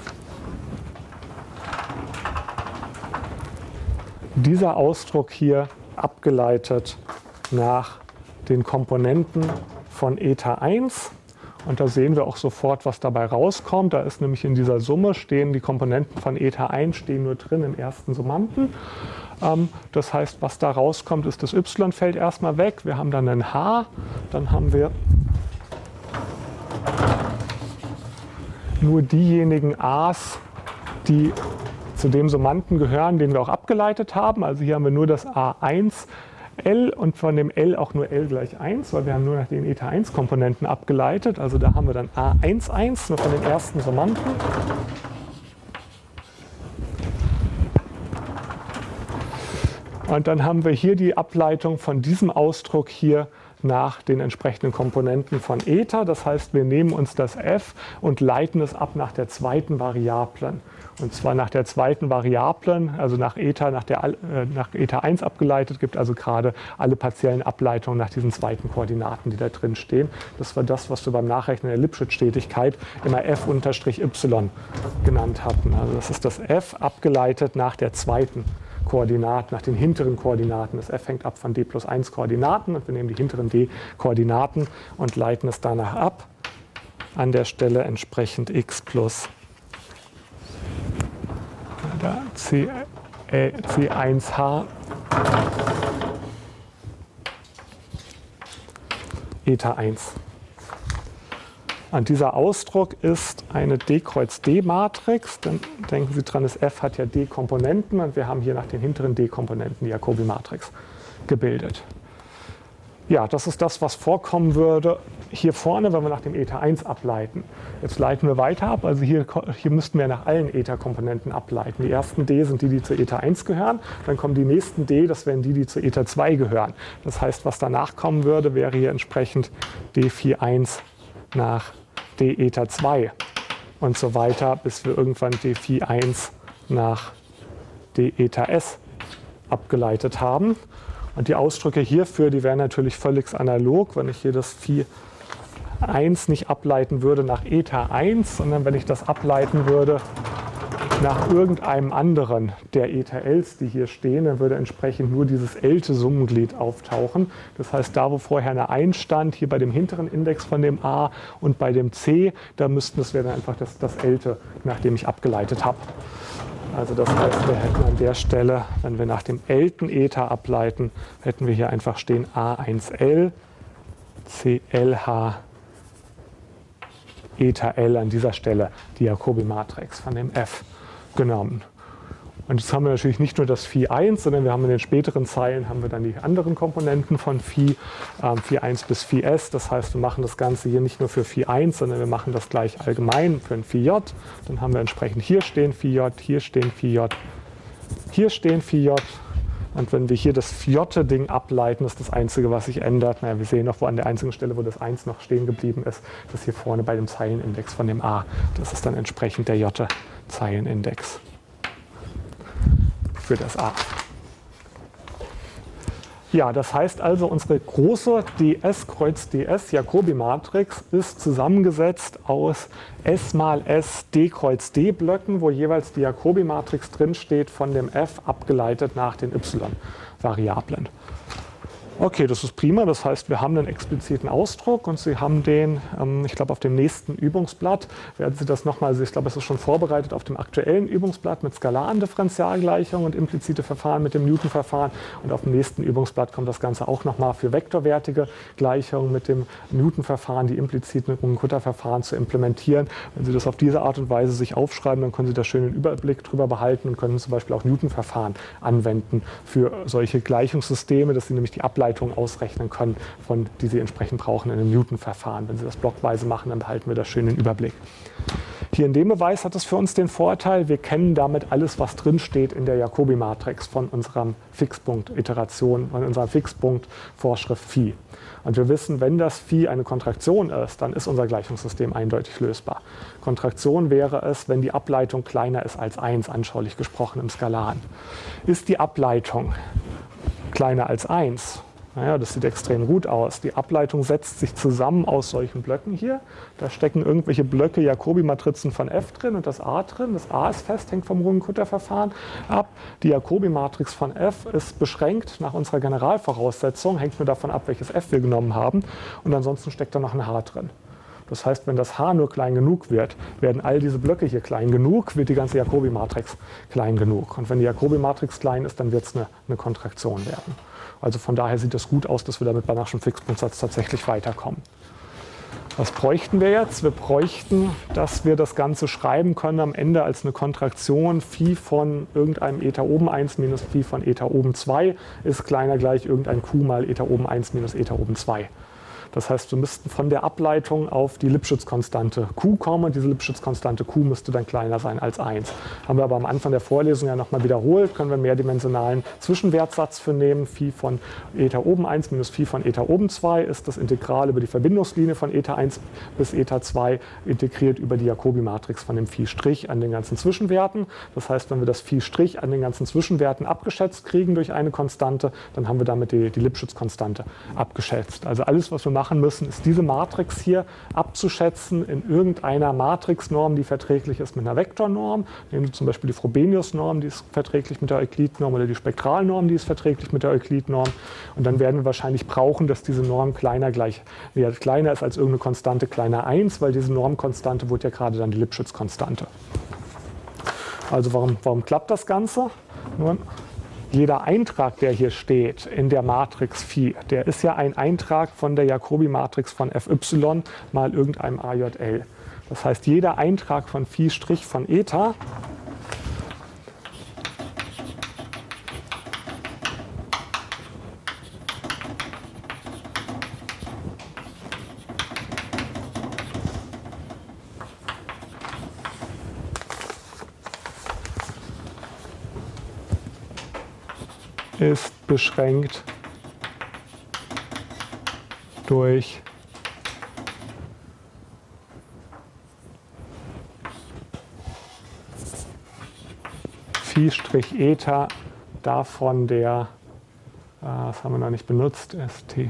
Speaker 1: dieser Ausdruck hier abgeleitet nach den Komponenten von Eta 1. Und da sehen wir auch sofort, was dabei rauskommt. Da ist nämlich in dieser Summe stehen die Komponenten von Eta 1 stehen nur drin im ersten Summanden. Das heißt, was da rauskommt, ist das y fällt erstmal weg. Wir haben dann ein h, dann haben wir nur diejenigen a's, die zu dem Summanden gehören, den wir auch abgeleitet haben. Also hier haben wir nur das A1 L und von dem L auch nur L gleich 1, weil wir haben nur nach den Eta 1 Komponenten abgeleitet. Also da haben wir dann A11 nur von den ersten Summanden. Und dann haben wir hier die Ableitung von diesem Ausdruck hier nach den entsprechenden Komponenten von Eta. Das heißt, wir nehmen uns das f und leiten es ab nach der zweiten Variablen. Und zwar nach der zweiten Variablen, also nach Eta, nach Eta 1 abgeleitet, gibt also gerade alle partiellen Ableitungen nach diesen zweiten Koordinaten, die da drin stehen. Das war das, was wir beim Nachrechnen der Lipschitz-Stetigkeit immer f unterstrich y genannt hatten. Also das ist das f abgeleitet nach der zweiten Koordinaten, nach den hinteren Koordinaten. Das f hängt ab von d plus 1 Koordinaten und wir nehmen die hinteren d Koordinaten und leiten es danach ab. An der Stelle entsprechend x plus C1h Eta 1. Und dieser Ausdruck ist eine D Kreuz D-Matrix. Dann denken Sie dran, das F hat ja D-Komponenten und wir haben hier nach den hinteren D-Komponenten die Jacobi-Matrix gebildet. Ja, das ist das, was vorkommen würde hier vorne, wenn wir nach dem Eta 1 ableiten. Jetzt leiten wir weiter ab. Also hier müssten wir nach allen Eta-Komponenten ableiten. Die ersten D sind die, die zu Eta 1 gehören. Dann kommen die nächsten D, das wären die, die zu Eta 2 gehören. Das heißt, was danach kommen würde, wäre hier entsprechend D Phi 1 nach d Eta 2 und so weiter, bis wir irgendwann d Phi 1 nach d Eta s abgeleitet haben. Und die Ausdrücke hierfür, die wären natürlich völlig analog, wenn ich hier das Phi 1 nicht ableiten würde nach Eta 1, sondern wenn ich das ableiten würde nach irgendeinem anderen der Eta Ls, die hier stehen, dann würde entsprechend nur dieses L-te Summenglied auftauchen. Das heißt, da wo vorher eine 1 stand, hier bei dem hinteren Index von dem A und bei dem C, da das wäre dann einfach das L-te, nach dem ich abgeleitet habe. Also das heißt, wir hätten an der Stelle, wenn wir nach dem L-ten Eta ableiten, hätten wir hier einfach stehen A1L, CLH, Eta L an dieser Stelle, die Jacobi-Matrix von dem F genommen. Und jetzt haben wir natürlich nicht nur das Phi 1, sondern wir haben in den späteren Zeilen haben wir dann die anderen Komponenten von Phi, Phi 1 bis Phi s. Das heißt, wir machen das Ganze hier nicht nur für Phi 1, sondern wir machen das gleich allgemein für ein Phi j. Dann haben wir entsprechend hier stehen Phi j, hier stehen Phi j, hier stehen Phi j. Und wenn wir hier das Phi-Ding ableiten, ist das Einzige, was sich ändert. Naja, wir sehen noch, wo an der einzigen Stelle, wo das 1 noch stehen geblieben ist, das hier vorne bei dem Zeilenindex von dem A. Das ist dann entsprechend der J-Zeilenindex für das A. Ja, das heißt also, unsere große ds Kreuz ds Jacobi-Matrix ist zusammengesetzt aus S mal S d Kreuz d Blöcken, wo jeweils die Jacobi-Matrix drinsteht von dem F abgeleitet nach den y-Variablen. Okay, das ist prima. Das heißt, wir haben einen expliziten Ausdruck und Sie haben den, ich glaube, auf dem nächsten Übungsblatt werden Sie das nochmal, ich glaube, es ist schon vorbereitet auf dem aktuellen Übungsblatt mit skalaren Differentialgleichungen und implizite Verfahren mit dem Newton-Verfahren. Und auf dem nächsten Übungsblatt kommt das Ganze auch nochmal für vektorwertige Gleichungen mit dem Newton-Verfahren, die impliziten Runge-Kutta-Verfahren zu implementieren. Wenn Sie das auf diese Art und Weise sich aufschreiben, dann können Sie da schön einen Überblick drüber behalten und können zum Beispiel auch Newton-Verfahren anwenden für solche Gleichungssysteme, dass Sie nämlich die Ableitung Ableitung ausrechnen können, die Sie entsprechend brauchen in einem Newton-Verfahren. Wenn Sie das blockweise machen, dann behalten wir da schön den Überblick. Hier in dem Beweis hat es für uns den Vorteil, wir kennen damit alles, was drinsteht in der Jacobi-Matrix von unserem Fixpunkt-Iteration, von unserer Fixpunkt-Vorschrift Phi. Und wir wissen, wenn das Phi eine Kontraktion ist, dann ist unser Gleichungssystem eindeutig lösbar. Kontraktion wäre es, wenn die Ableitung kleiner ist als 1, anschaulich gesprochen im Skalaren. Ist die Ableitung kleiner als 1? Naja, das sieht extrem gut aus. Die Ableitung setzt sich zusammen aus solchen Blöcken hier. Da stecken irgendwelche Blöcke Jacobi-Matrizen von F drin und das A drin. Das A ist fest, hängt vom Runge-Kutta-Verfahren ab. Die Jacobi-Matrix von F ist beschränkt nach unserer Generalvoraussetzung, hängt nur davon ab, welches F wir genommen haben. Und ansonsten steckt da noch ein H drin. Das heißt, wenn das H nur klein genug wird, werden all diese Blöcke hier klein genug, wird die ganze Jacobi-Matrix klein genug. Und wenn die Jacobi-Matrix klein ist, dann wird es eine Kontraktion werden. Also von daher sieht es gut aus, dass wir da mit Banachschem Fixpunktsatz tatsächlich weiterkommen. Was bräuchten wir jetzt? Wir bräuchten, dass wir das Ganze schreiben können am Ende als eine Kontraktion. Phi von irgendeinem Eta oben 1 minus Phi von Eta oben 2 ist kleiner gleich irgendein Q mal Eta oben 1 minus Eta oben 2. Das heißt, wir müssten von der Ableitung auf die Lipschitz-Konstante Q kommen und diese Lipschitz-Konstante Q müsste dann kleiner sein als 1. Haben wir aber am Anfang der Vorlesung ja nochmal wiederholt, können wir einen mehrdimensionalen Zwischenwertsatz für nehmen. Phi von Eta oben 1 minus Phi von Eta oben 2 ist das Integral über die Verbindungslinie von Eta 1 bis Eta 2 integriert über die Jacobi-Matrix von dem Phi' an den ganzen Zwischenwerten. Das heißt, wenn wir das Phi' an den ganzen Zwischenwerten abgeschätzt kriegen durch eine Konstante, dann haben wir damit die Lipschitz-Konstante abgeschätzt. Also alles, was wir machen müssen, ist diese Matrix hier abzuschätzen in irgendeiner Matrixnorm, die verträglich ist mit einer Vektornorm. Nehmen Sie zum Beispiel die Frobenius-Norm, die ist verträglich mit der Euklid-Norm, oder die Spektralnorm, die ist verträglich mit der Euklid-Norm. Und dann werden wir wahrscheinlich brauchen, dass diese Norm kleiner ist als irgendeine Konstante kleiner 1, weil diese Normkonstante wird ja gerade dann die Lipschitz-Konstante. Also warum klappt das Ganze? Nun, jeder Eintrag, der hier steht in der Matrix Phi, der ist ja ein Eintrag von der Jacobi-Matrix von Fy mal irgendeinem AJL. Das heißt, jeder Eintrag von Phi' von Eta ist beschränkt durch Phi' Eta davon der, das haben wir noch nicht benutzt, ST,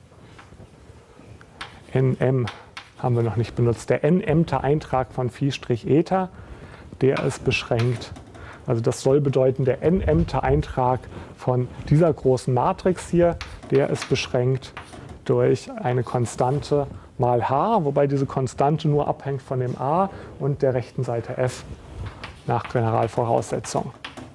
Speaker 1: NM haben wir noch nicht benutzt. Der nmte Eintrag von Phi' Eta, der ist beschränkt. Also das soll bedeuten, der nmte Eintrag von dieser großen Matrix hier, der ist beschränkt durch eine Konstante mal h, wobei diese Konstante nur abhängt von dem a und der rechten Seite f nach Generalvoraussetzung.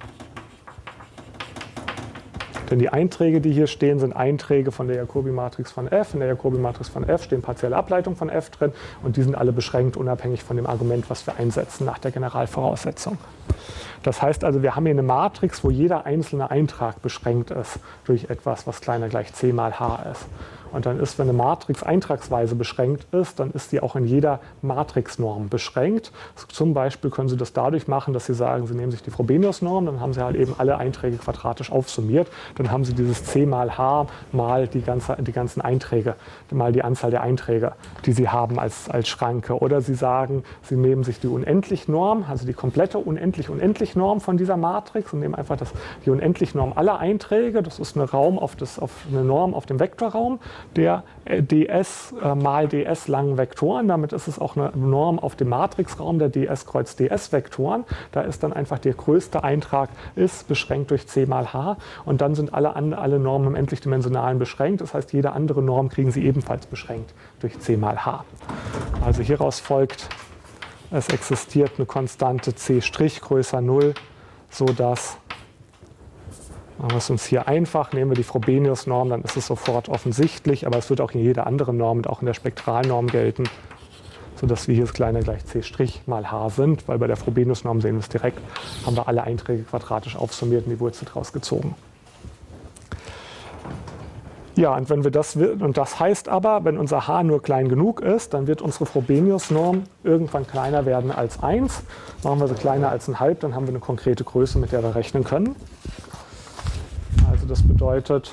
Speaker 1: Denn die Einträge, die hier stehen, sind Einträge von der Jacobi-Matrix von F. In der Jacobi-Matrix von F stehen partielle Ableitungen von F drin und die sind alle beschränkt, unabhängig von dem Argument, was wir einsetzen nach der Generalvoraussetzung. Das heißt also, wir haben hier eine Matrix, wo jeder einzelne Eintrag beschränkt ist durch etwas, was kleiner gleich c mal h ist. Und dann ist, wenn eine Matrix eintragsweise beschränkt ist, dann ist sie auch in jeder Matrixnorm beschränkt. Zum Beispiel können Sie das dadurch machen, dass Sie sagen, Sie nehmen sich die Frobenius-Norm, dann haben Sie halt eben alle Einträge quadratisch aufsummiert. Dann haben Sie dieses c mal h mal die ganzen Einträge, mal die Anzahl der Einträge, die Sie haben als Schranke. Oder Sie sagen, Sie nehmen sich die Unendlich-Norm, also die komplette Unendlich-Norm von dieser Matrix und nehmen einfach die Unendlich-Norm aller Einträge. Das ist eine Norm auf dem Vektorraum der ds mal ds langen Vektoren. Damit ist es auch eine Norm auf dem Matrixraum der ds kreuz ds Vektoren. Da ist dann einfach der größte Eintrag ist beschränkt durch c mal h und dann sind alle Normen im endlichdimensionalen beschränkt. Das heißt, jede andere Norm kriegen Sie ebenfalls beschränkt durch c mal h. Also hieraus folgt, es existiert eine Konstante c' größer 0, sodass, machen wir es uns hier einfach, nehmen wir die Frobenius-Norm, dann ist es sofort offensichtlich, aber es wird auch in jeder anderen Norm und auch in der Spektralnorm gelten, sodass wir hier das kleine gleich c' mal h sind, weil bei der Frobenius-Norm sehen wir es direkt, haben wir alle Einträge quadratisch aufsummiert und die Wurzel draus gezogen. Ja, und wenn wir das heißt aber, wenn unser h nur klein genug ist, dann wird unsere Frobenius-Norm irgendwann kleiner werden als 1. Machen wir sie kleiner als 1/2, dann haben wir eine konkrete Größe, mit der wir rechnen können. Also das bedeutet,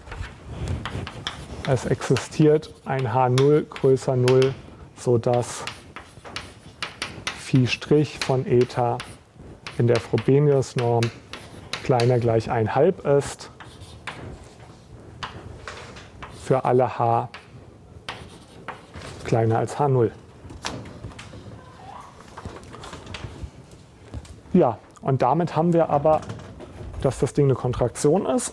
Speaker 1: es existiert ein h0 größer 0, sodass Phi' von eta in der Frobenius-Norm kleiner gleich 1/2 ist. Für alle h kleiner als h0. Ja, und damit haben wir aber, dass das Ding eine Kontraktion ist.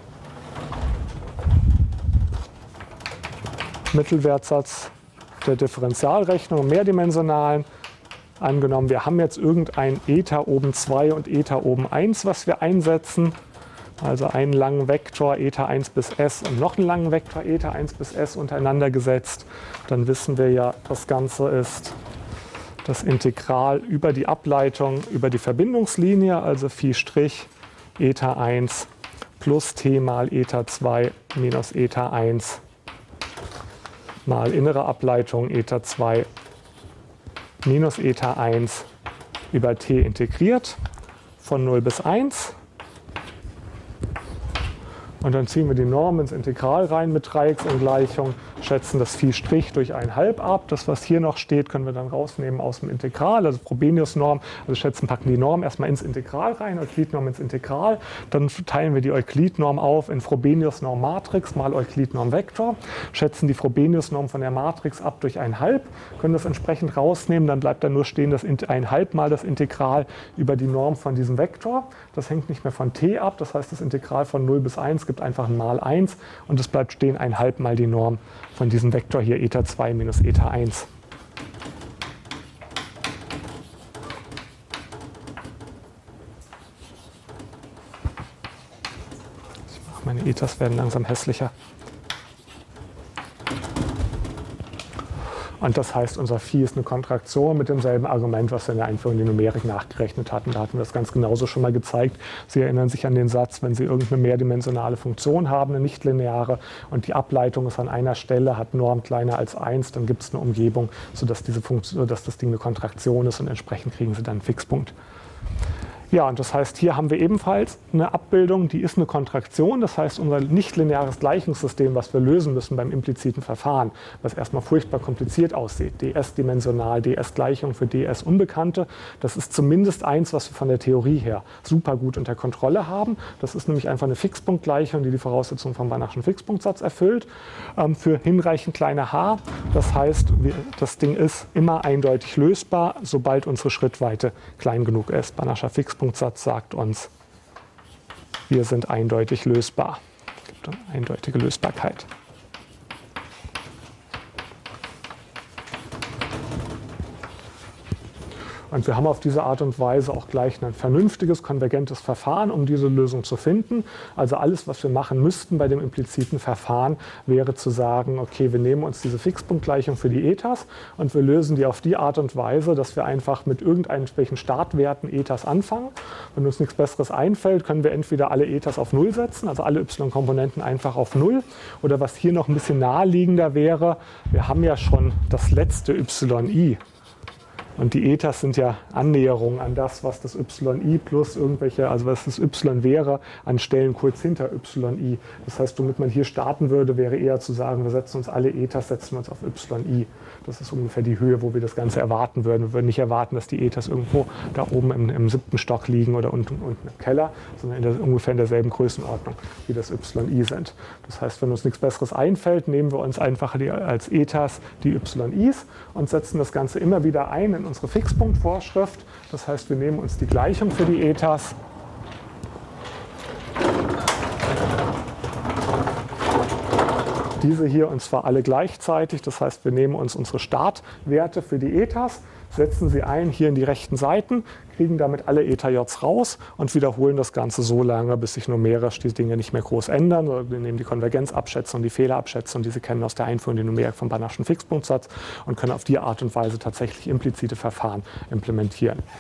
Speaker 1: Mittelwertsatz der Differentialrechnung im mehrdimensionalen. Angenommen, wir haben jetzt irgendein eta oben 2 und eta oben 1, was wir einsetzen. Also einen langen Vektor eta 1 bis s und noch einen langen Vektor eta 1 bis s untereinander gesetzt. Dann wissen wir ja, das Ganze ist das Integral über die Ableitung über die Verbindungslinie, also Phi' eta 1 plus t mal eta 2 minus eta 1 mal innere Ableitung eta 2 minus eta 1 über t integriert von 0 bis 1. Und dann ziehen wir die Norm ins Integral rein mit Dreiecksangleichung, schätzen das Phi' durch 1/2 ab. Das, was hier noch steht, können wir dann rausnehmen aus dem Integral, also Frobenius-Norm. Also packen die Norm erstmal ins Integral rein, Euklid-Norm ins Integral. Dann teilen wir die Euklid-Norm auf in Frobenius-Norm-Matrix mal Euklid-Norm-Vektor. Schätzen die Frobenius-Norm von der Matrix ab durch 1/2, können das entsprechend rausnehmen. Dann bleibt da nur stehen das 1/2 mal das Integral über die Norm von diesem Vektor. Das hängt nicht mehr von t ab, das heißt, das Integral von 0 bis 1 gibt einfach ein mal 1 und es bleibt stehen 1/2 mal die Norm von diesem Vektor hier eta 2 minus eta 1. Meine Etas werden langsam hässlicher. Und das heißt, unser Phi ist eine Kontraktion mit demselben Argument, was wir in der Einführung in die Numerik nachgerechnet hatten. Da hatten wir das ganz genauso schon mal gezeigt. Sie erinnern sich an den Satz, wenn Sie irgendeine mehrdimensionale Funktion haben, eine nichtlineare, und die Ableitung ist an einer Stelle, hat Norm kleiner als 1, dann gibt es eine Umgebung, sodass das Ding eine Kontraktion ist und entsprechend kriegen Sie dann einen Fixpunkt. Ja, und das heißt, hier haben wir ebenfalls eine Abbildung, die ist eine Kontraktion. Das heißt, unser nichtlineares Gleichungssystem, was wir lösen müssen beim impliziten Verfahren, was erstmal furchtbar kompliziert aussieht, ds-dimensional, ds-Gleichung für ds-Unbekannte, das ist zumindest eins, was wir von der Theorie her super gut unter Kontrolle haben. Das ist nämlich einfach eine Fixpunktgleichung, die die Voraussetzungen vom Banachschen Fixpunktsatz erfüllt, für hinreichend kleine h. Das heißt, das Ding ist immer eindeutig lösbar, sobald unsere Schrittweite klein genug ist. Banachscher Fixpunktsatz sagt uns, wir sind eindeutig lösbar. Es gibt eine eindeutige Lösbarkeit. Und wir haben auf diese Art und Weise auch gleich ein vernünftiges, konvergentes Verfahren, um diese Lösung zu finden. Also alles, was wir machen müssten bei dem impliziten Verfahren, wäre zu sagen, okay, wir nehmen uns diese Fixpunktgleichung für die Etas und wir lösen die auf die Art und Weise, dass wir einfach mit irgendwelchen Startwerten Etas anfangen. Wenn uns nichts Besseres einfällt, können wir entweder alle Etas auf 0 setzen, also alle y-Komponenten einfach auf 0. Oder was hier noch ein bisschen naheliegender wäre, wir haben ja schon das letzte yi. Und die Etas sind ja Annäherungen an das, was das yi plus irgendwelche, also was das y wäre, an Stellen kurz hinter yi. Das heißt, womit man hier starten würde, wäre eher zu sagen, wir setzen uns alle Etas, setzen wir uns auf yi. Das ist ungefähr die Höhe, wo wir das Ganze erwarten würden. Wir würden nicht erwarten, dass die Etas irgendwo da oben im 7. Stock liegen oder unten im Keller, sondern ungefähr in derselben Größenordnung, wie das yi sind. Das heißt, wenn uns nichts Besseres einfällt, nehmen wir uns einfach als Etas die yis und setzen das Ganze immer wieder ein in unsere Fixpunktvorschrift. Das heißt, wir nehmen uns die Gleichung für die Etas. Diese hier, und zwar alle gleichzeitig. Das heißt, wir nehmen uns unsere Startwerte für die Etas, setzen sie ein hier in die rechten Seiten, kriegen damit alle Eta-Js raus und wiederholen das Ganze so lange, bis sich numerisch die Dinge nicht mehr groß ändern. Wir nehmen die Konvergenzabschätzung, die Fehlerabschätzung, die Sie kennen aus der Einführung in die Numerik vom Banachschen Fixpunktsatz und können auf die Art und Weise tatsächlich implizite Verfahren implementieren.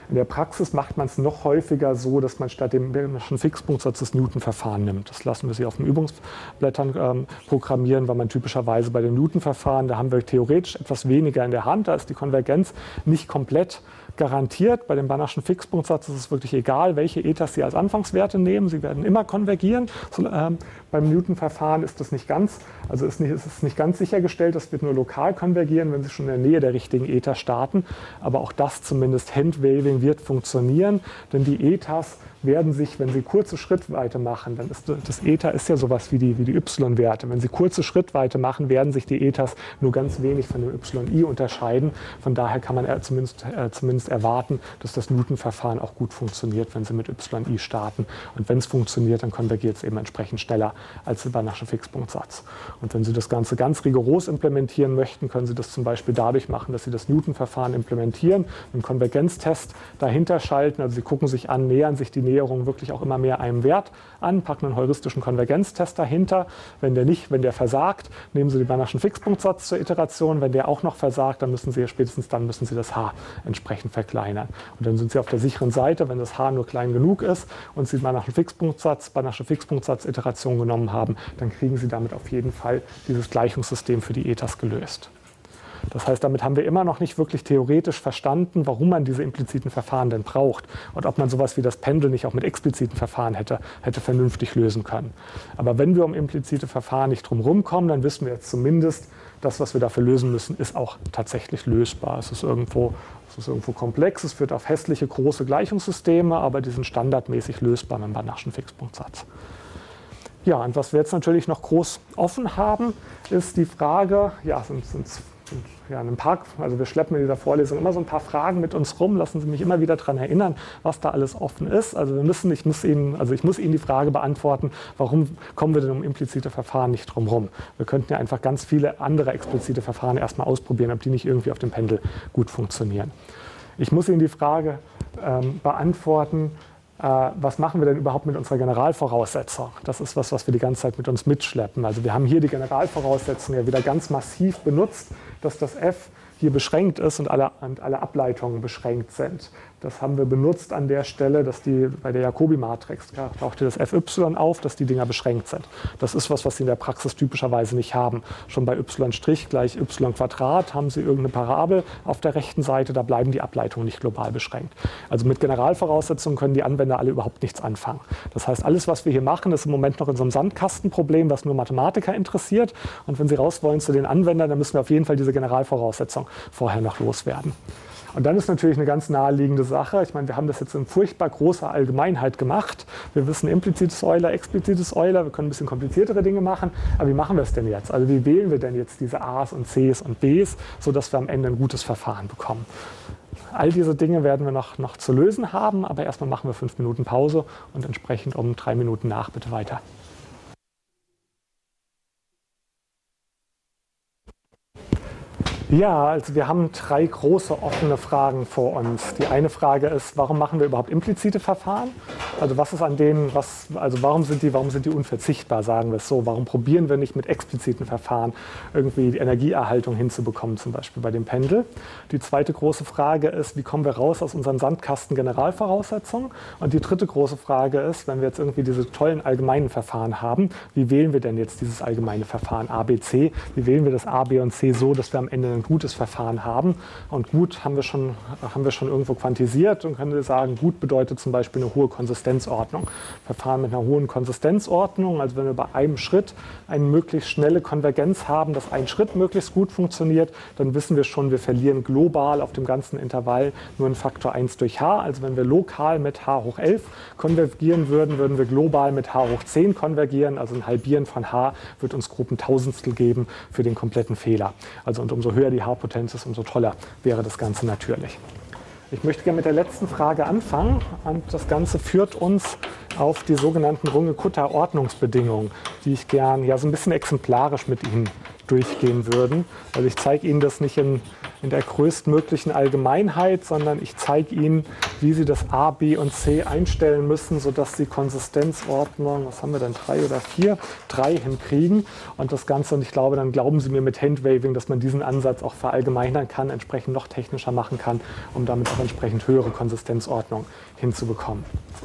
Speaker 1: In der Praxis macht man es noch häufiger so, dass man statt dem Banachschen Fixpunktsatz das Newton-Verfahren nimmt. Das lassen wir Sie auf den Übungsblättern programmieren, weil man typischerweise bei dem Newton-Verfahren, da haben wir theoretisch etwas weniger in der Hand, da ist die Konvergenz nicht komplett garantiert. Bei dem Banachschen Fixpunktsatz ist es wirklich egal, welche Ethers Sie als Anfangswerte nehmen. Sie werden immer konvergieren. Beim Newton-Verfahren ist das nicht ganz, also ist es nicht ganz sichergestellt, das wird nur lokal konvergieren, wenn Sie schon in der Nähe der richtigen Ether starten. Aber auch das zumindest Handwaving wird funktionieren, denn die Ethers werden sich, wenn Sie kurze Schrittweite machen, dann ist das Ether ist ja sowas wie die y-Werte. Wenn Sie kurze Schrittweite machen, werden sich die Ethers nur ganz wenig von dem y-i unterscheiden. Von daher kann man zumindest erwarten, dass das Newton-Verfahren auch gut funktioniert, wenn Sie mit y-i starten. Und wenn es funktioniert, dann konvergiert es eben entsprechend schneller als der Banachsche Fixpunktsatz. Und wenn Sie das Ganze ganz rigoros implementieren möchten, können Sie das zum Beispiel dadurch machen, dass Sie das Newton-Verfahren implementieren, einen Konvergenztest dahinter schalten. Also Sie gucken sich an, nähern sich die Näherung wirklich auch immer mehr einem Wert an, packen einen heuristischen Konvergenztest dahinter. Wenn der versagt, nehmen Sie den Banachschen Fixpunktsatz zur Iteration. Wenn der auch noch versagt, dann müssen Sie das H entsprechend verkleinern. Und dann sind Sie auf der sicheren Seite, wenn das H nur klein genug ist und Sie Banachsche Fixpunktsatz-Iteration genommen haben, dann kriegen Sie damit auf jeden Fall dieses Gleichungssystem für die Ethers gelöst. Das heißt, damit haben wir immer noch nicht wirklich theoretisch verstanden, warum man diese impliziten Verfahren denn braucht und ob man sowas wie das Pendel nicht auch mit expliziten Verfahren hätte vernünftig lösen können. Aber wenn wir um implizite Verfahren nicht drum rumkommen, dann wissen wir jetzt zumindest, das, was wir dafür lösen müssen, ist auch tatsächlich lösbar. Es ist irgendwo komplex, es führt auf hässliche große Gleichungssysteme, aber die sind standardmäßig lösbar mit dem Banachschen Fixpunktsatz. Ja, und was wir jetzt natürlich noch groß offen haben, ist die Frage, also wir schleppen in dieser Vorlesung immer so ein paar Fragen mit uns rum, lassen Sie mich immer wieder daran erinnern, was da alles offen ist. Also ich muss Ihnen die Frage beantworten, warum kommen wir denn um implizite Verfahren nicht drum rum? Wir könnten ja einfach ganz viele andere explizite Verfahren erstmal ausprobieren, ob die nicht irgendwie auf dem Pendel gut funktionieren. Ich muss Ihnen die Frage beantworten, was machen wir denn überhaupt mit unserer Generalvoraussetzung? Das ist was wir die ganze Zeit mit uns mitschleppen. Also wir haben hier die Generalvoraussetzung ja wieder ganz massiv benutzt, dass das F hier beschränkt ist und alle Ableitungen beschränkt sind. Das haben wir benutzt an der Stelle, dass bei der Jacobi-Matrix tauchte das Fy auf, dass die Dinger beschränkt sind. Das ist was Sie in der Praxis typischerweise nicht haben. Schon bei y' gleich y² haben Sie irgendeine Parabel auf der rechten Seite, da bleiben die Ableitungen nicht global beschränkt. Also mit Generalvoraussetzungen können die Anwender alle überhaupt nichts anfangen. Das heißt, alles, was wir hier machen, ist im Moment noch in so einem Sandkastenproblem, was nur Mathematiker interessiert. Und wenn Sie raus wollen zu den Anwendern, dann müssen wir auf jeden Fall diese Generalvoraussetzung vorher noch loswerden. Und dann ist natürlich eine ganz naheliegende Sache. Ich meine, wir haben das jetzt in furchtbar großer Allgemeinheit gemacht. Wir wissen implizites Euler, explizites Euler. Wir können ein bisschen kompliziertere Dinge machen. Aber wie machen wir es denn jetzt? Also wie wählen wir denn jetzt diese A's und C's und B's, sodass wir am Ende ein gutes Verfahren bekommen? All diese Dinge werden wir noch zu lösen haben. Aber erstmal machen wir 5 Minuten Pause und entsprechend um 3 Minuten nach bitte weiter. Ja, also wir haben 3 große offene Fragen vor uns. Die eine Frage ist, warum machen wir überhaupt implizite Verfahren? Also was ist an denen, warum sind die unverzichtbar, sagen wir es so? Warum probieren wir nicht mit expliziten Verfahren irgendwie die Energieerhaltung hinzubekommen, zum Beispiel bei dem Pendel? Die zweite große Frage ist, wie kommen wir raus aus unseren Sandkasten-Generalvoraussetzungen? Und die dritte große Frage ist, wenn wir jetzt irgendwie diese tollen allgemeinen Verfahren haben, wie wählen wir denn jetzt dieses allgemeine Verfahren A, B, C? Wie wählen wir das A, B und C so, dass wir am Ende ein gutes Verfahren haben? Und gut haben wir schon irgendwo quantisiert und können sagen, gut bedeutet zum Beispiel eine hohe Konsistenzordnung. Verfahren mit einer hohen Konsistenzordnung, also wenn wir bei einem Schritt eine möglichst schnelle Konvergenz haben, dass ein Schritt möglichst gut funktioniert, dann wissen wir schon, wir verlieren global auf dem ganzen Intervall nur einen Faktor 1 durch h. Also wenn wir lokal mit h hoch 11 konvergieren würden, würden wir global mit h hoch 10 konvergieren. Also ein Halbieren von h wird uns grob ein Tausendstel geben für den kompletten Fehler. Also und umso höher die h-Potenz ist, umso toller wäre das Ganze natürlich. Ich möchte gerne mit der letzten Frage anfangen und das Ganze führt uns auf die sogenannten Runge-Kutta-Ordnungsbedingungen, die ich gern so ein bisschen exemplarisch mit Ihnen durchgehen würde. Also ich zeige Ihnen das nicht in in der größtmöglichen Allgemeinheit, sondern ich zeige Ihnen, wie Sie das A, B und C einstellen müssen, sodass Sie Konsistenzordnung, was haben wir denn, 3 oder 4? 3 hinkriegen. Und das Ganze, und ich glaube, dann glauben Sie mir mit Handwaving, dass man diesen Ansatz auch verallgemeinern kann, entsprechend noch technischer machen kann, um damit auch entsprechend höhere Konsistenzordnung hinzubekommen.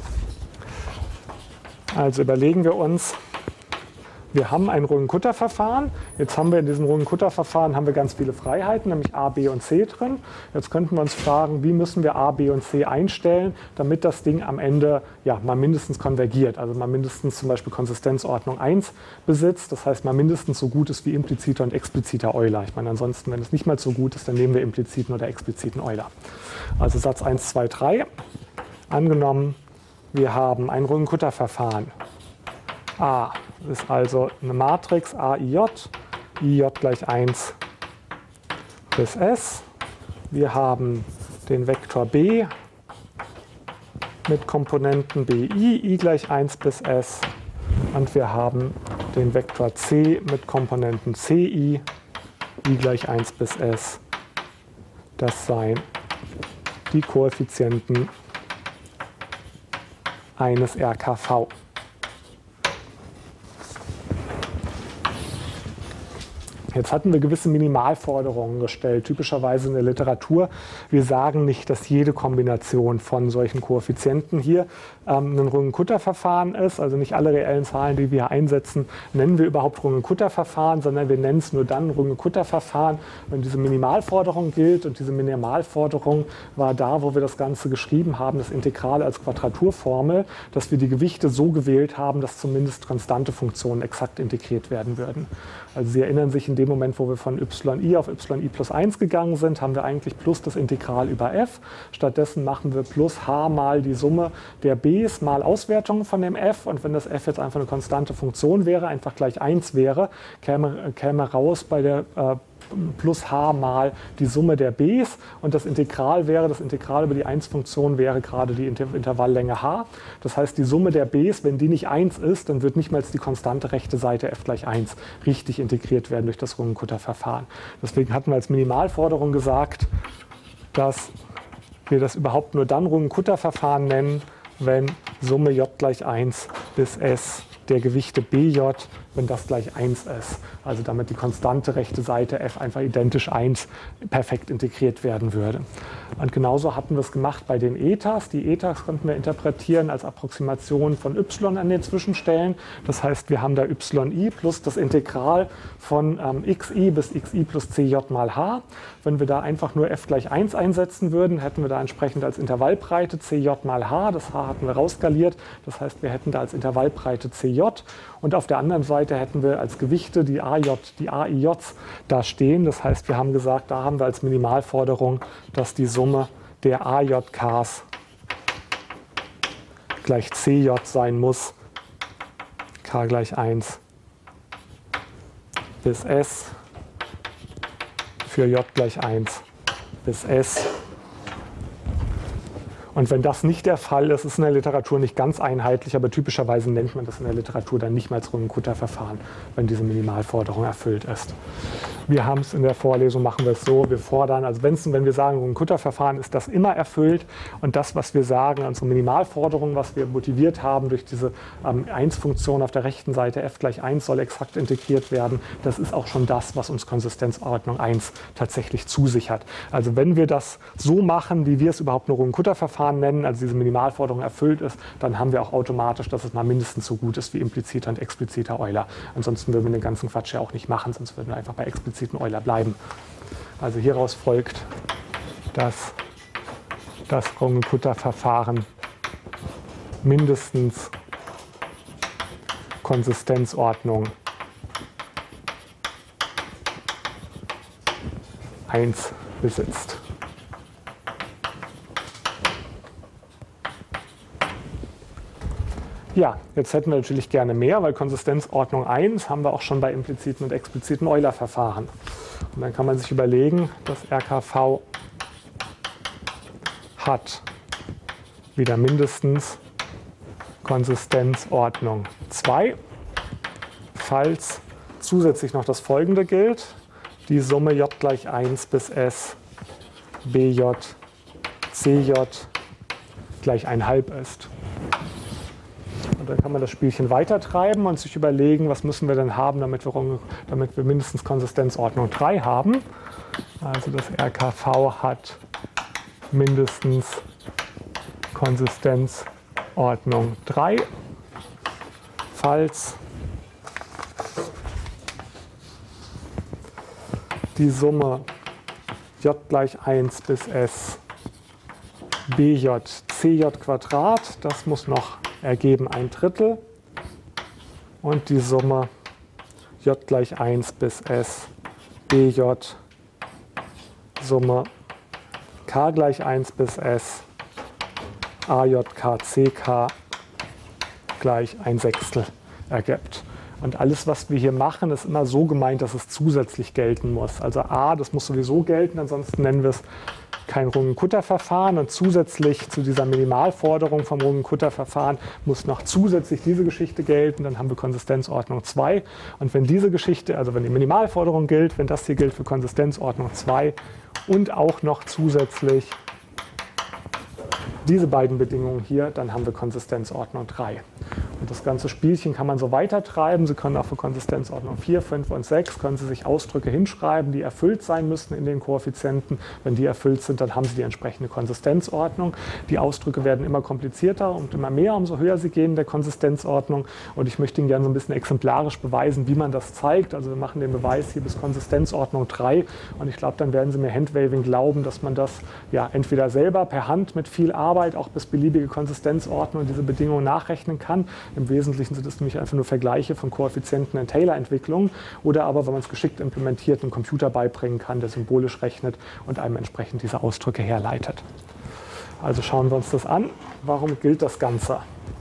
Speaker 1: Also überlegen wir uns, wir haben ein Rungen-Kutta-Verfahren. Jetzt haben wir in diesem Rungen-Kutta-Verfahren ganz viele Freiheiten, nämlich A, B und C drin. Jetzt könnten wir uns fragen, wie müssen wir A, B und C einstellen, damit das Ding am Ende mal mindestens konvergiert. Also mal mindestens zum Beispiel Konsistenzordnung 1 besitzt. Das heißt, mal mindestens so gut ist wie impliziter und expliziter Euler. Ich meine, ansonsten, wenn es nicht mal so gut ist, dann nehmen wir impliziten oder expliziten Euler. Also Satz 1, 2, 3. Angenommen, wir haben ein Rungen-Kutta-Verfahren. A ist also eine Matrix AIJ, IJ gleich 1 bis S. Wir haben den Vektor B mit Komponenten BI, I gleich 1 bis S. Und wir haben den Vektor C mit Komponenten CI, I gleich 1 bis S. Das seien die Koeffizienten eines RKV. Jetzt hatten wir gewisse Minimalforderungen gestellt, typischerweise in der Literatur. Wir sagen nicht, dass jede Kombination von solchen Koeffizienten hier ein Rungen-Kutta-Verfahren ist. Also nicht alle reellen Zahlen, die wir einsetzen, nennen wir überhaupt Rungen-Kutta-Verfahren, sondern wir nennen es nur dann Rungen-Kutta-Verfahren, wenn diese Minimalforderung gilt. Und diese Minimalforderung war da, wo wir das Ganze geschrieben haben, das Integral als Quadraturformel, dass wir die Gewichte so gewählt haben, dass zumindest konstante Funktionen exakt integriert werden würden. Also Sie erinnern sich, in dem Moment, wo wir von yi auf yi plus 1 gegangen sind, haben wir eigentlich plus das Integral über f. Stattdessen machen wir plus h mal die Summe der b's mal Auswertungen von dem f. Und wenn das f jetzt einfach eine konstante Funktion wäre, einfach gleich 1 wäre, käme raus bei der plus h mal die Summe der b's. Und das Integral über die 1-Funktion wäre gerade die Intervalllänge h. Das heißt, die Summe der b's, wenn die nicht 1 ist, dann wird nicht mal die konstante rechte Seite f gleich 1 richtig integriert werden durch das Rungen-Kutta-Verfahren. Deswegen hatten wir als Minimalforderung gesagt, dass wir das überhaupt nur dann Rungen-Kutta-Verfahren nennen, wenn Summe j gleich 1 bis s der Gewichte bj, wenn das gleich 1 ist. Also damit die konstante rechte Seite f einfach identisch 1 perfekt integriert werden würde. Und genauso hatten wir es gemacht bei den Ethas. Die Ethas konnten wir interpretieren als Approximation von y an den Zwischenstellen. Das heißt, wir haben da yi plus das Integral von xi bis xi plus cj mal h. Wenn wir da einfach nur f gleich 1 einsetzen würden, hätten wir da entsprechend als Intervallbreite cj mal h. Das h hatten wir rausskaliert. Das heißt, wir hätten da als Intervallbreite cj. Und auf der anderen Seite hätten wir als Gewichte die AIJs da stehen. Das heißt, wir haben gesagt, da haben wir als Minimalforderung, dass die Summe der AJKs gleich CJ sein muss, K gleich 1 bis S für J gleich 1 bis S. Und wenn das nicht der Fall ist, ist in der Literatur nicht ganz einheitlich, aber typischerweise nennt man das in der Literatur dann nicht mal als Rungen-Kutta-Verfahren, wenn diese Minimalforderung erfüllt ist. Wir haben es in der Vorlesung, machen wir es so, wir fordern, also wenn wir sagen, Rungen-Kutta-Verfahren ist das immer erfüllt und das, was wir sagen, unsere Minimalforderung, was wir motiviert haben durch diese 1-Funktion auf der rechten Seite f gleich 1 soll exakt integriert werden, das ist auch schon das, was uns Konsistenzordnung 1 tatsächlich zusichert. Also wenn wir das so machen, wie wir es überhaupt nur Rungen-Kutta-Verfahren nennen, also diese Minimalforderung erfüllt ist, dann haben wir auch automatisch, dass es mal mindestens so gut ist wie impliziter und expliziter Euler. Ansonsten würden wir den ganzen Quatsch ja auch nicht machen, sonst würden wir einfach bei expliziten Euler bleiben. Also hieraus folgt, dass das Rungen-Kutta-Verfahren mindestens Konsistenzordnung 1 besitzt. Ja, jetzt hätten wir natürlich gerne mehr, weil Konsistenzordnung 1 haben wir auch schon bei impliziten und expliziten Euler-Verfahren. Und dann kann man sich überlegen, das RKV hat wieder mindestens Konsistenzordnung 2, falls zusätzlich noch das Folgende gilt. Die Summe j gleich 1 bis s BJ, CJ gleich 1,5 ist. Und dann kann man das Spielchen weitertreiben und sich überlegen, was müssen wir denn haben, damit wir mindestens Konsistenzordnung 3 haben. Also das RKV hat mindestens Konsistenzordnung 3, falls die Summe j gleich 1 bis s BJ CJ Quadrat, das muss noch ergeben 1/3, und die Summe j gleich 1 bis s BJ Summe k gleich 1 bis s AJK gleich 1/6 ergibt. Und alles, was wir hier machen, ist immer so gemeint, dass es zusätzlich gelten muss. Also a, das muss sowieso gelten, ansonsten nennen wir es kein Runge-Kutta-Verfahren. Und zusätzlich zu dieser Minimalforderung vom Runge-Kutta-Verfahren muss noch zusätzlich diese Geschichte gelten. Dann haben wir Konsistenzordnung 2. Und wenn diese Geschichte, also wenn die Minimalforderung gilt, wenn das hier gilt für Konsistenzordnung 2 und auch noch zusätzlich diese beiden Bedingungen hier, dann haben wir Konsistenzordnung 3. Und das ganze Spielchen kann man so weitertreiben. Sie können auch für Konsistenzordnung 4, 5 und 6 können Sie sich Ausdrücke hinschreiben, die erfüllt sein müssen in den Koeffizienten. Wenn die erfüllt sind, dann haben Sie die entsprechende Konsistenzordnung. Die Ausdrücke werden immer komplizierter und immer mehr, umso höher sie gehen in der Konsistenzordnung. Und ich möchte Ihnen gerne so ein bisschen exemplarisch beweisen, wie man das zeigt. Also wir machen den Beweis hier bis Konsistenzordnung 3. Und ich glaube, dann werden Sie mir Handwaving glauben, dass man das ja entweder selber per Hand mit viel Arbeit auch bis beliebige Konsistenzordnung diese Bedingungen nachrechnen kann. Im Wesentlichen sind es nämlich einfach nur Vergleiche von Koeffizienten in Taylor-Entwicklungen oder aber, wenn man es geschickt implementiert, einem Computer beibringen kann, der symbolisch rechnet und einem entsprechend diese Ausdrücke herleitet. Also schauen wir uns das an. Warum gilt das Ganze?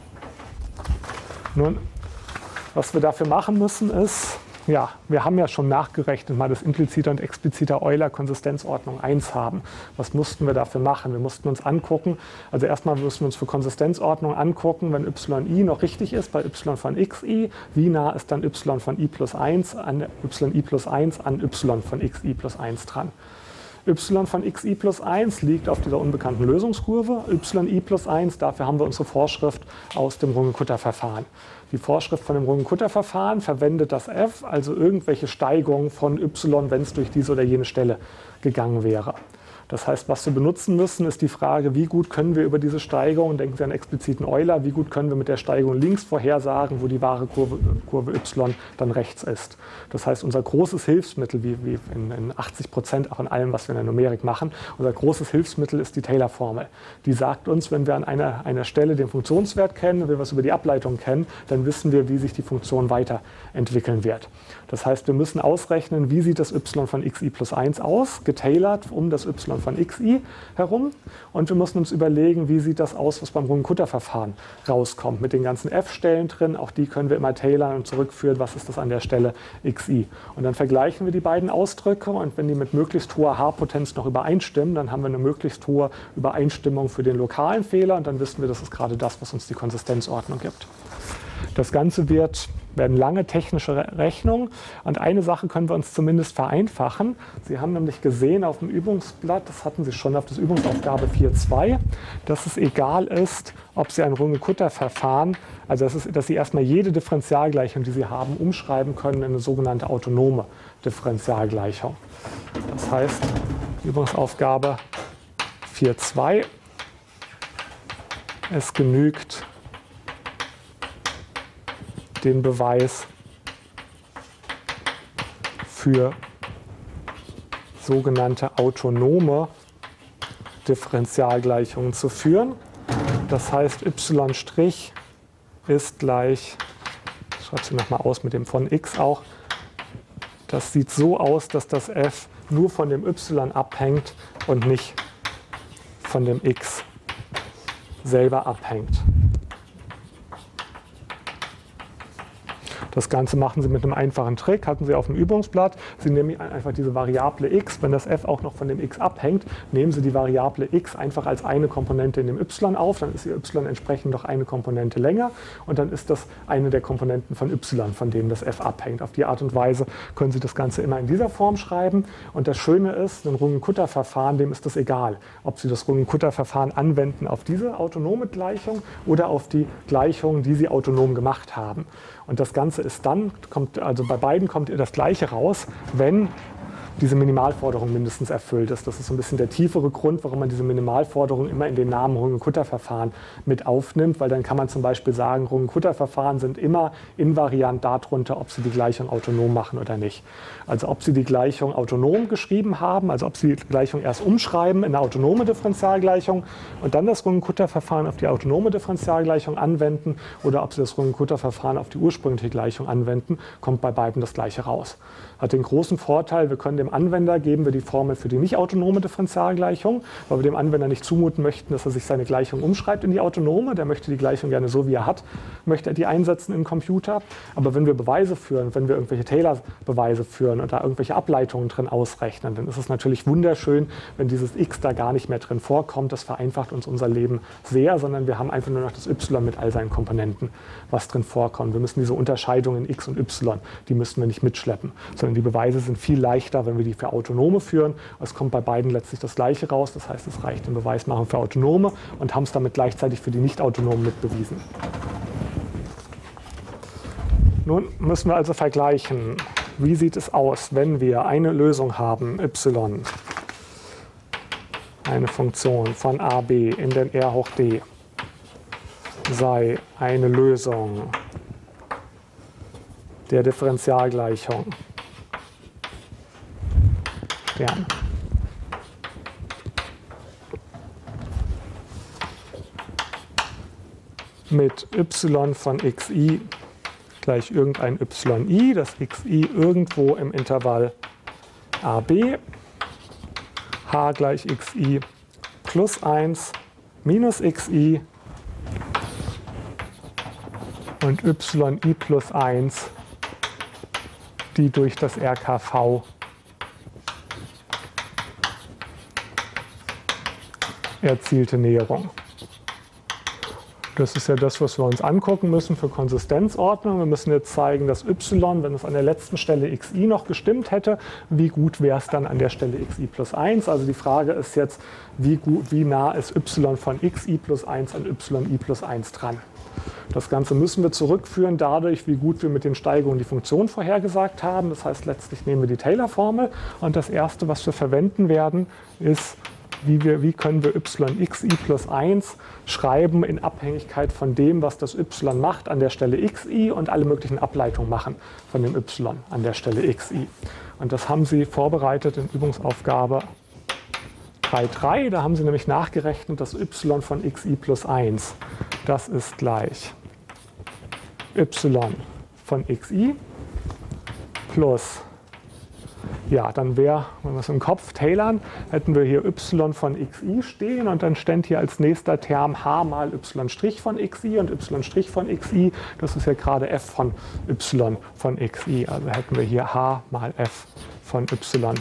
Speaker 1: Nun, was wir dafür machen müssen ist, ja, wir haben ja schon nachgerechnet, mal das implizite und explizite Euler Konsistenzordnung 1 haben. Was mussten wir dafür machen? Wir mussten uns angucken, also erstmal müssen wir uns für Konsistenzordnung angucken, wenn yi noch richtig ist, bei y von xi, wie nah ist dann y von i plus 1 an yi plus 1 an y von xi plus 1 dran. y von xi plus 1 liegt auf dieser unbekannten Lösungskurve, yi plus 1, dafür haben wir unsere Vorschrift aus dem Runge-Kutta-Verfahren. Die Vorschrift von dem Runge-Kutta-Verfahren verwendet das f, also irgendwelche Steigungen von y, wenn es durch diese oder jene Stelle gegangen wäre. Das heißt, was wir benutzen müssen, ist die Frage, wie gut können wir über diese Steigung, denken Sie an expliziten Euler, wie gut können wir mit der Steigung links vorhersagen, wo die wahre Kurve y dann rechts ist. Das heißt, unser großes Hilfsmittel, wie in 80% auch in allem, was wir in der Numerik machen, unser großes Hilfsmittel ist die Taylor-Formel. Die sagt uns, wenn wir an einer Stelle den Funktionswert kennen, wenn wir was über die Ableitung kennen, dann wissen wir, wie sich die Funktion weiterentwickeln wird. Das heißt, wir müssen ausrechnen, wie sieht das y von xi plus 1 aus, getailert um das y von xi herum. Und wir müssen uns überlegen, wie sieht das aus, was beim Runge-Kutta-Verfahren rauskommt. Mit den ganzen f-Stellen drin, auch die können wir immer tailern und zurückführen, was ist das an der Stelle xi. Und dann vergleichen wir die beiden Ausdrücke und wenn die mit möglichst hoher H-Potenz noch übereinstimmen, dann haben wir eine möglichst hohe Übereinstimmung für den lokalen Fehler und dann wissen wir, das ist gerade das, was uns die Konsistenzordnung gibt. Das Ganze werden lange technische Rechnungen und eine Sache können wir uns zumindest vereinfachen. Sie haben nämlich gesehen auf dem Übungsblatt, das hatten Sie schon auf der Übungsaufgabe 4.2, dass es egal ist, ob Sie ein Runge-Kutta-Verfahren, also dass Sie erstmal jede Differentialgleichung, die Sie haben, umschreiben können in eine sogenannte autonome Differentialgleichung. Das heißt, Übungsaufgabe 4.2, es genügt, den Beweis für sogenannte autonome Differentialgleichungen zu führen. Das heißt, y' ist gleich, ich schreibe es hier nochmal aus mit dem von x auch, das sieht so aus, dass das f nur von dem y abhängt und nicht von dem x selber abhängt. Das Ganze machen Sie mit einem einfachen Trick, hatten Sie auf dem Übungsblatt. Sie nehmen einfach diese Variable x, wenn das f auch noch von dem x abhängt, nehmen Sie die Variable x einfach als eine Komponente in dem y auf, dann ist Ihr y entsprechend noch eine Komponente länger und dann ist das eine der Komponenten von y, von dem das f abhängt. Auf die Art und Weise können Sie das Ganze immer in dieser Form schreiben und das Schöne ist, ein Runge-Kutta-Verfahren, dem ist das egal, ob Sie das Runge-Kutta-Verfahren anwenden auf diese autonome Gleichung oder auf die Gleichung, die Sie autonom gemacht haben. Und das Ganze ist dann, also bei beiden kommt ihr das Gleiche raus, wenn diese Minimalforderung mindestens erfüllt ist. Das ist so ein bisschen der tiefere Grund, warum man diese Minimalforderung immer in den Namen Runge-Kutta-Verfahren mit aufnimmt, weil dann kann man zum Beispiel sagen, Runge-Kutta-Verfahren sind immer invariant darunter, ob sie die Gleichung autonom machen oder nicht. Also ob sie die Gleichung autonom geschrieben haben, also ob sie die Gleichung erst umschreiben in eine autonome Differentialgleichung und dann das Runge-Kutta-Verfahren auf die autonome Differentialgleichung anwenden oder ob sie das Runge-Kutta-Verfahren auf die ursprüngliche Gleichung anwenden, kommt bei beiden das Gleiche raus. Hat den großen Vorteil, wir können dem Anwender geben wir die Formel für die nicht autonome Differentialgleichung, weil wir dem Anwender nicht zumuten möchten, dass er sich seine Gleichung umschreibt in die autonome. Der möchte die Gleichung gerne so, wie er hat, möchte er die einsetzen im Computer. Aber wenn wir Beweise führen, wenn wir irgendwelche Taylor-Beweise führen und da irgendwelche Ableitungen drin ausrechnen, dann ist es natürlich wunderschön, wenn dieses x da gar nicht mehr drin vorkommt. Das vereinfacht uns unser Leben sehr, sondern wir haben einfach nur noch das y mit all seinen Komponenten, was drin vorkommt. Wir müssen diese Unterscheidung in x und y, die müssen wir nicht mitschleppen, sondern die Beweise sind viel leichter, wenn wir die für Autonome führen. Es kommt bei beiden letztlich das Gleiche raus. Das heißt, es reicht den Beweis machen für Autonome und haben es damit gleichzeitig für die Nicht-Autonomen mitbewiesen. Nun müssen wir also vergleichen, wie sieht es aus, wenn wir eine Lösung haben, y, eine Funktion von a, b in den R hoch d, sei eine Lösung der Differentialgleichung Stern. Mit y von xi gleich irgendein yi, das xi irgendwo im Intervall ab, h gleich xi plus 1 minus xi und yi plus 1, die durch das RKV erzielte Näherung. Das ist ja das, was wir uns angucken müssen für Konsistenzordnung. Wir müssen jetzt zeigen, dass y, wenn es an der letzten Stelle xi noch gestimmt hätte, wie gut wäre es dann an der Stelle xi plus 1. Also die Frage ist jetzt, wie nah ist y von xi plus 1 an yi plus 1 dran. Das Ganze müssen wir zurückführen dadurch, wie gut wir mit den Steigungen die Funktion vorhergesagt haben. Das heißt, letztlich nehmen wir die Taylor-Formel und das Erste, was wir verwenden werden, ist, wie können wir xi plus 1 schreiben in Abhängigkeit von dem, was das y macht an der Stelle xi und alle möglichen Ableitungen machen von dem y an der Stelle xi. Und das haben Sie vorbereitet in Übungsaufgabe 3.3. Da haben Sie nämlich nachgerechnet, dass y von xi plus 1, das ist gleich y von xi plus, ja, dann wäre, wenn wir es im Kopf tailern, hätten wir hier y von xi stehen und dann ständ hier als nächster Term h mal y' von xi und y' von xi, das ist ja gerade f von y von xi. Also hätten wir hier h mal f von y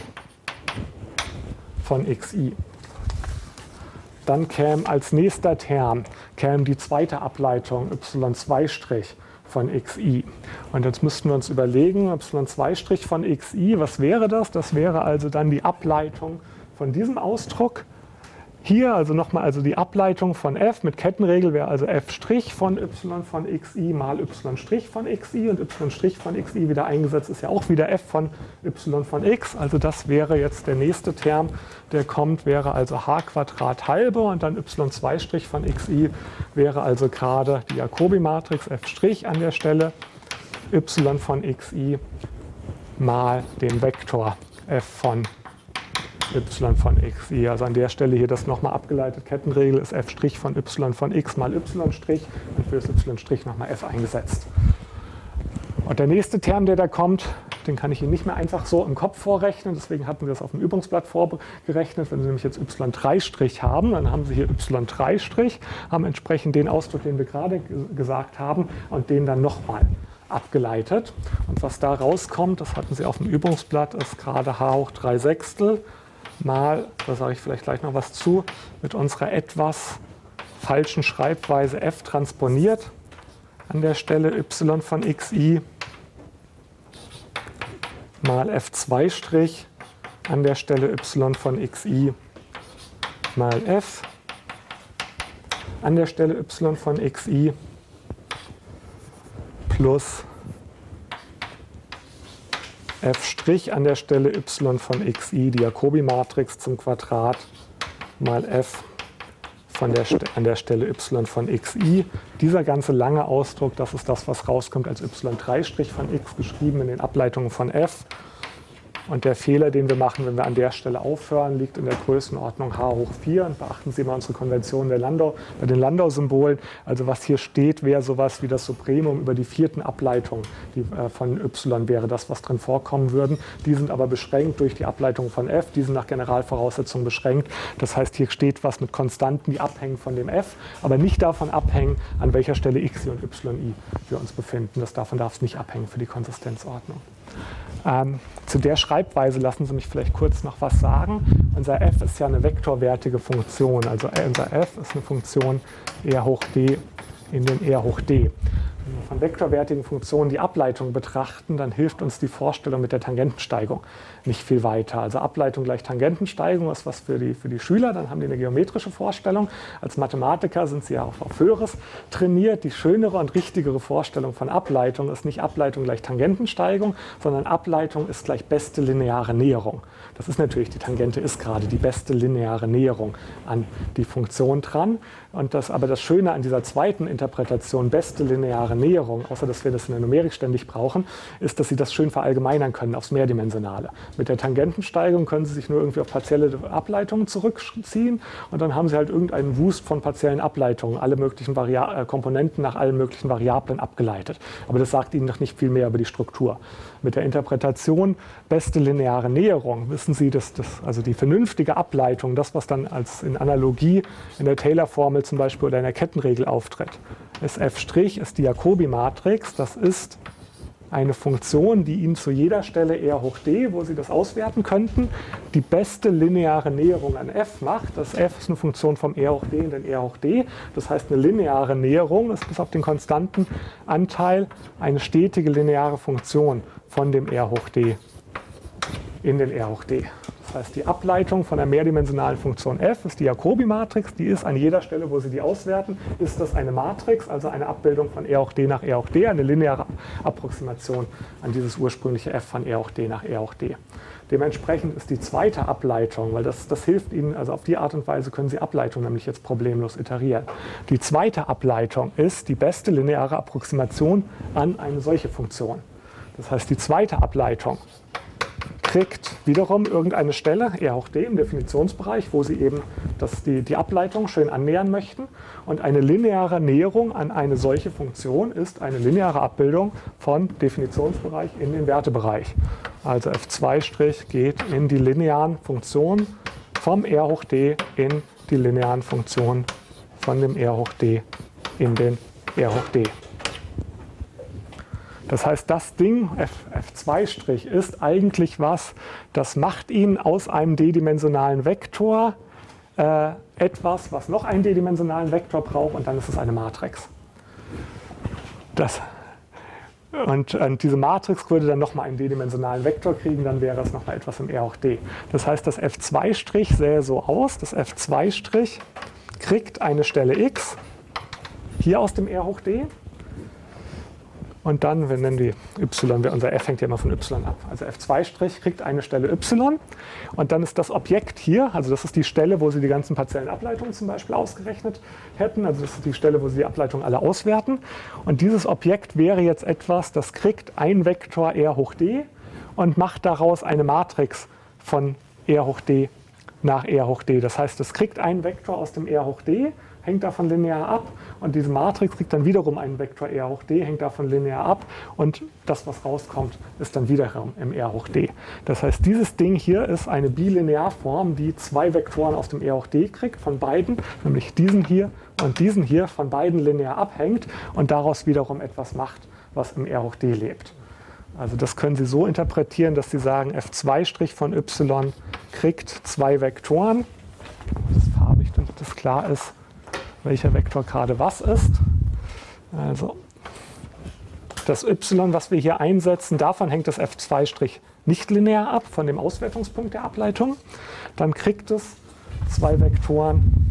Speaker 1: von xi. Dann käme als nächster Term die zweite Ableitung y2' von xi. Und jetzt müssten wir uns überlegen, y2' von xi, was wäre das? Das wäre also dann die Ableitung von diesem Ausdruck. Hier also nochmal die Ableitung von f mit Kettenregel wäre also f' von y von xi mal y' von xi und y' von xi wieder eingesetzt ist ja auch wieder f von y von x. Also das wäre jetzt der nächste Term, der kommt, wäre also h² halbe und dann y2' von xi wäre also gerade die Jacobi-Matrix f' an der Stelle y von xi mal den Vektor f von y von xi. Also an der Stelle hier das nochmal abgeleitet. Kettenregel ist f' von y von x mal y' und für das y' nochmal f eingesetzt. Und der nächste Term, der da kommt, den kann ich Ihnen nicht mehr einfach so im Kopf vorrechnen. Deswegen hatten wir das auf dem Übungsblatt vorgerechnet. Wenn Sie nämlich jetzt y3' haben, dann haben Sie hier y3', haben entsprechend den Ausdruck, den wir gerade gesagt haben, und den dann nochmal abgeleitet. Und was da rauskommt, das hatten Sie auf dem Übungsblatt, ist gerade h hoch 3/6 mal, da sage ich vielleicht gleich noch was zu, mit unserer etwas falschen Schreibweise f transponiert an der Stelle y von xi mal f2' an der Stelle y von xi mal f an der Stelle y von xi plus f' an der Stelle y von xi, die Jacobi-Matrix zum Quadrat, mal f an der Stelle y von xi. Dieser ganze lange Ausdruck, das ist das, was rauskommt als y3' von x geschrieben in den Ableitungen von f. Und der Fehler, den wir machen, wenn wir an der Stelle aufhören, liegt in der Größenordnung h hoch 4. Und beachten Sie mal unsere Konvention der Landau, bei den Landau-Symbolen. Also was hier steht, wäre sowas wie das Supremum über die vierten Ableitung von y wäre das, was drin vorkommen würden. Die sind aber beschränkt durch die Ableitung von f. Die sind nach Generalvoraussetzungen beschränkt. Das heißt, hier steht was mit Konstanten, die abhängen von dem f, aber nicht davon abhängen, an welcher Stelle xi und yi wir uns befinden. Davon darf es nicht abhängen für die Konsistenzordnung. Zu der Schreibweise lassen Sie mich vielleicht kurz noch was sagen. Unser f ist ja eine vektorwertige Funktion. Also unser f ist eine Funktion r hoch d in den r hoch d. Wenn wir von vektorwertigen Funktionen die Ableitung betrachten, dann hilft uns die Vorstellung mit der Tangentensteigung nicht viel weiter. Also Ableitung gleich Tangentensteigung ist was für die Schüler, dann haben die eine geometrische Vorstellung. Als Mathematiker sind sie ja auch auf Höheres trainiert. Die schönere und richtigere Vorstellung von Ableitung ist nicht Ableitung gleich Tangentensteigung, sondern Ableitung ist gleich beste lineare Näherung. Das ist natürlich, die Tangente ist gerade die beste lineare Näherung an die Funktion dran. Aber das Schöne an dieser zweiten Interpretation, beste lineare Näherung, außer dass wir das in der Numerik ständig brauchen, ist, dass Sie das schön verallgemeinern können aufs Mehrdimensionale. Mit der Tangentensteigung können Sie sich nur irgendwie auf partielle Ableitungen zurückziehen und dann haben Sie halt irgendeinen Wust von partiellen Ableitungen, alle möglichen Komponenten nach allen möglichen Variablen abgeleitet. Aber das sagt Ihnen noch nicht viel mehr über die Struktur. Mit der Interpretation beste lineare Näherung wissen Sie, dass also die vernünftige Ableitung, das, was dann als in Analogie in der Taylor-Formel zum Beispiel oder in der Kettenregel auftritt, ist f', ist die Jacobi-Matrix, das ist eine Funktion, die Ihnen zu jeder Stelle r hoch d, wo Sie das auswerten könnten, die beste lineare Näherung an f macht. Das f ist eine Funktion vom r hoch d in den r hoch d. Das heißt, eine lineare Näherung ist bis auf den konstanten Anteil eine stetige lineare Funktion von dem r hoch d in den r hoch d. Das heißt, die Ableitung von einer mehrdimensionalen Funktion f ist die Jacobi-Matrix. Die ist an jeder Stelle, wo Sie die auswerten, ist das eine Matrix, also eine Abbildung von r hoch d nach r hoch d, eine lineare Approximation an dieses ursprüngliche f von r hoch d nach r hoch d. Dementsprechend ist die zweite Ableitung, weil das hilft Ihnen, also auf die Art und Weise können Sie Ableitung nämlich jetzt problemlos iterieren. Die zweite Ableitung ist die beste lineare Approximation an eine solche Funktion. Das heißt, die zweite Ableitung kriegt wiederum irgendeine Stelle, r hoch d im Definitionsbereich, wo Sie eben die Ableitung schön annähern möchten. Und eine lineare Näherung an eine solche Funktion ist eine lineare Abbildung von Definitionsbereich in den Wertebereich. Also f2' geht in die linearen Funktionen vom r hoch d in die linearen Funktionen von dem r hoch d in den r hoch d. Das heißt, das Ding, f2' ist eigentlich was, das macht Ihnen aus einem d-dimensionalen Vektor etwas, was noch einen d-dimensionalen Vektor braucht, und dann ist es eine Matrix. Und diese Matrix würde dann nochmal einen d-dimensionalen Vektor kriegen, dann wäre es nochmal etwas im r hoch d. Das heißt, das f2' sähe so aus, das f2' kriegt eine Stelle x hier aus dem r hoch d. Und dann, wir nennen die y, unser f hängt ja immer von y ab. Also f2' kriegt eine Stelle y und dann ist das Objekt hier, also das ist die Stelle, wo Sie die ganzen partiellen Ableitungen zum Beispiel ausgerechnet hätten. Also das ist die Stelle, wo Sie die Ableitungen alle auswerten. Und dieses Objekt wäre jetzt etwas, das kriegt ein Vektor r hoch d und macht daraus eine Matrix von r hoch d nach r hoch d. Das heißt, es kriegt einen Vektor aus dem r hoch d, hängt davon linear ab, und diese Matrix kriegt dann wiederum einen Vektor r hoch d, hängt davon linear ab, und das, was rauskommt, ist dann wiederum im r hoch d. Das heißt, dieses Ding hier ist eine Bilinearform, die zwei Vektoren aus dem r hoch d kriegt, von beiden, nämlich diesen hier und diesen hier, von beiden linear abhängt und daraus wiederum etwas macht, was im R hoch d lebt. Also das können Sie so interpretieren, dass Sie sagen, f2' von y kriegt zwei Vektoren. Das ist farbig, damit das klar ist, welcher Vektor gerade was ist. Also das y, was wir hier einsetzen, davon hängt das f2' nicht linear ab, von dem Auswertungspunkt der Ableitung. Dann kriegt es zwei Vektoren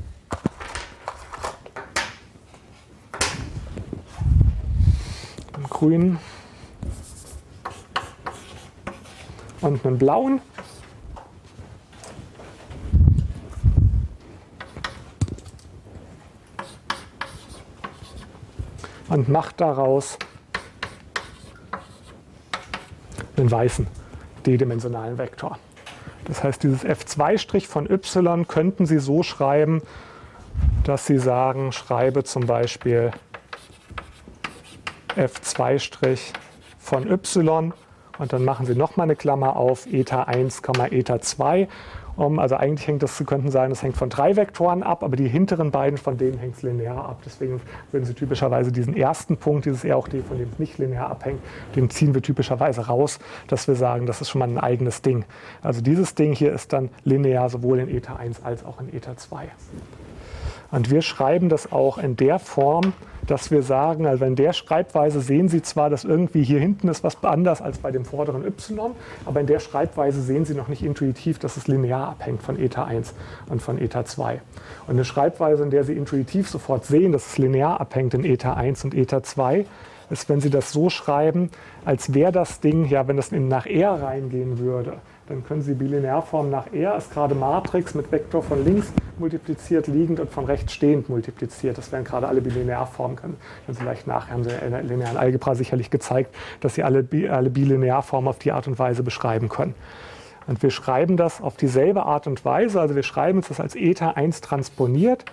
Speaker 1: einen grünen und einen blauen. Und macht daraus einen weißen d-dimensionalen Vektor. Das heißt, dieses f2' von y könnten Sie so schreiben, dass Sie sagen, schreibe zum Beispiel f2' von y und dann machen Sie nochmal eine Klammer auf, eta 1, eta 2. Also eigentlich hängt das, Sie könnten sagen, das hängt von 3 Vektoren ab, aber die hinteren beiden, von denen hängt es linear ab. Deswegen würden Sie typischerweise diesen ersten Punkt, dieses R hoch d, von dem es nicht linear abhängt, den ziehen wir typischerweise raus, dass wir sagen, das ist schon mal ein eigenes Ding. Also dieses Ding hier ist dann linear sowohl in eta 1 als auch in eta 2. Und wir schreiben das auch in der Form, dass wir sagen, also in der Schreibweise sehen Sie zwar, dass irgendwie hier hinten ist was anders als bei dem vorderen y, aber in der Schreibweise sehen Sie noch nicht intuitiv, dass es linear abhängt von eta 1 und von eta 2. Und eine Schreibweise, in der Sie intuitiv sofort sehen, dass es linear abhängt in eta 1 und eta 2, ist, wenn Sie das so schreiben, als wäre das Ding, ja, wenn das nach R reingehen würde, dann können Sie Bilinearform nach R ist gerade Matrix mit Vektor von links multipliziert liegend und von rechts stehend multipliziert. Das wären gerade alle Bilinearformen. Können Sie vielleicht nachher, haben Sie in der linearen Algebra sicherlich gezeigt, dass Sie alle Bilinearformen auf die Art und Weise beschreiben können. Und wir schreiben das auf dieselbe Art und Weise, also wir schreiben uns das als eta 1 transponiert,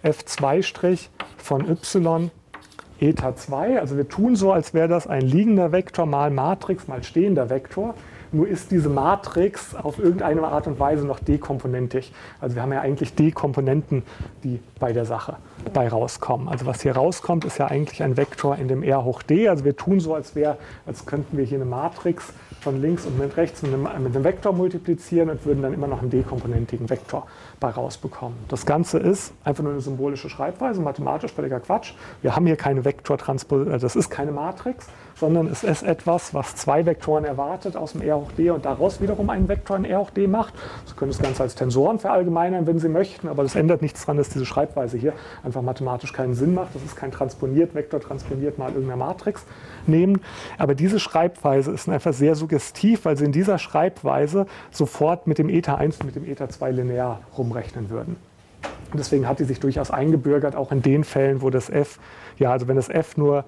Speaker 1: f2' von y eta 2, also wir tun so, als wäre das ein liegender Vektor mal Matrix mal stehender Vektor. Nur ist diese Matrix auf irgendeine Art und Weise noch d-komponentig. Also wir haben ja eigentlich d-Komponenten, die bei der Sache bei rauskommen. Also was hier rauskommt, ist ja eigentlich ein Vektor in dem R hoch d. Also wir tun so, als könnten wir hier eine Matrix von links und mit rechts mit einem Vektor multiplizieren und würden dann immer noch einen d-komponentigen Vektor bei rausbekommen. Das Ganze ist einfach nur eine symbolische Schreibweise, mathematisch völliger Quatsch. Wir haben hier keine Vektortransposition, das ist keine Matrix, sondern es ist etwas, was zwei Vektoren erwartet aus dem R hoch d und daraus wiederum einen Vektor in R hoch d macht. Sie können das Ganze als Tensoren verallgemeinern, wenn Sie möchten, aber das ändert nichts daran, dass diese Schreibweise hier einfach mathematisch keinen Sinn macht. Das ist kein transponiert, Vektor transponiert mal irgendeine Matrix nehmen. Aber diese Schreibweise ist einfach sehr suggestiv, weil Sie in dieser Schreibweise sofort mit dem eta 1 und mit dem eta 2 linear rumrechnen würden. Und deswegen hat die sich durchaus eingebürgert, auch in den Fällen, wo das f, ja, also wenn das f nur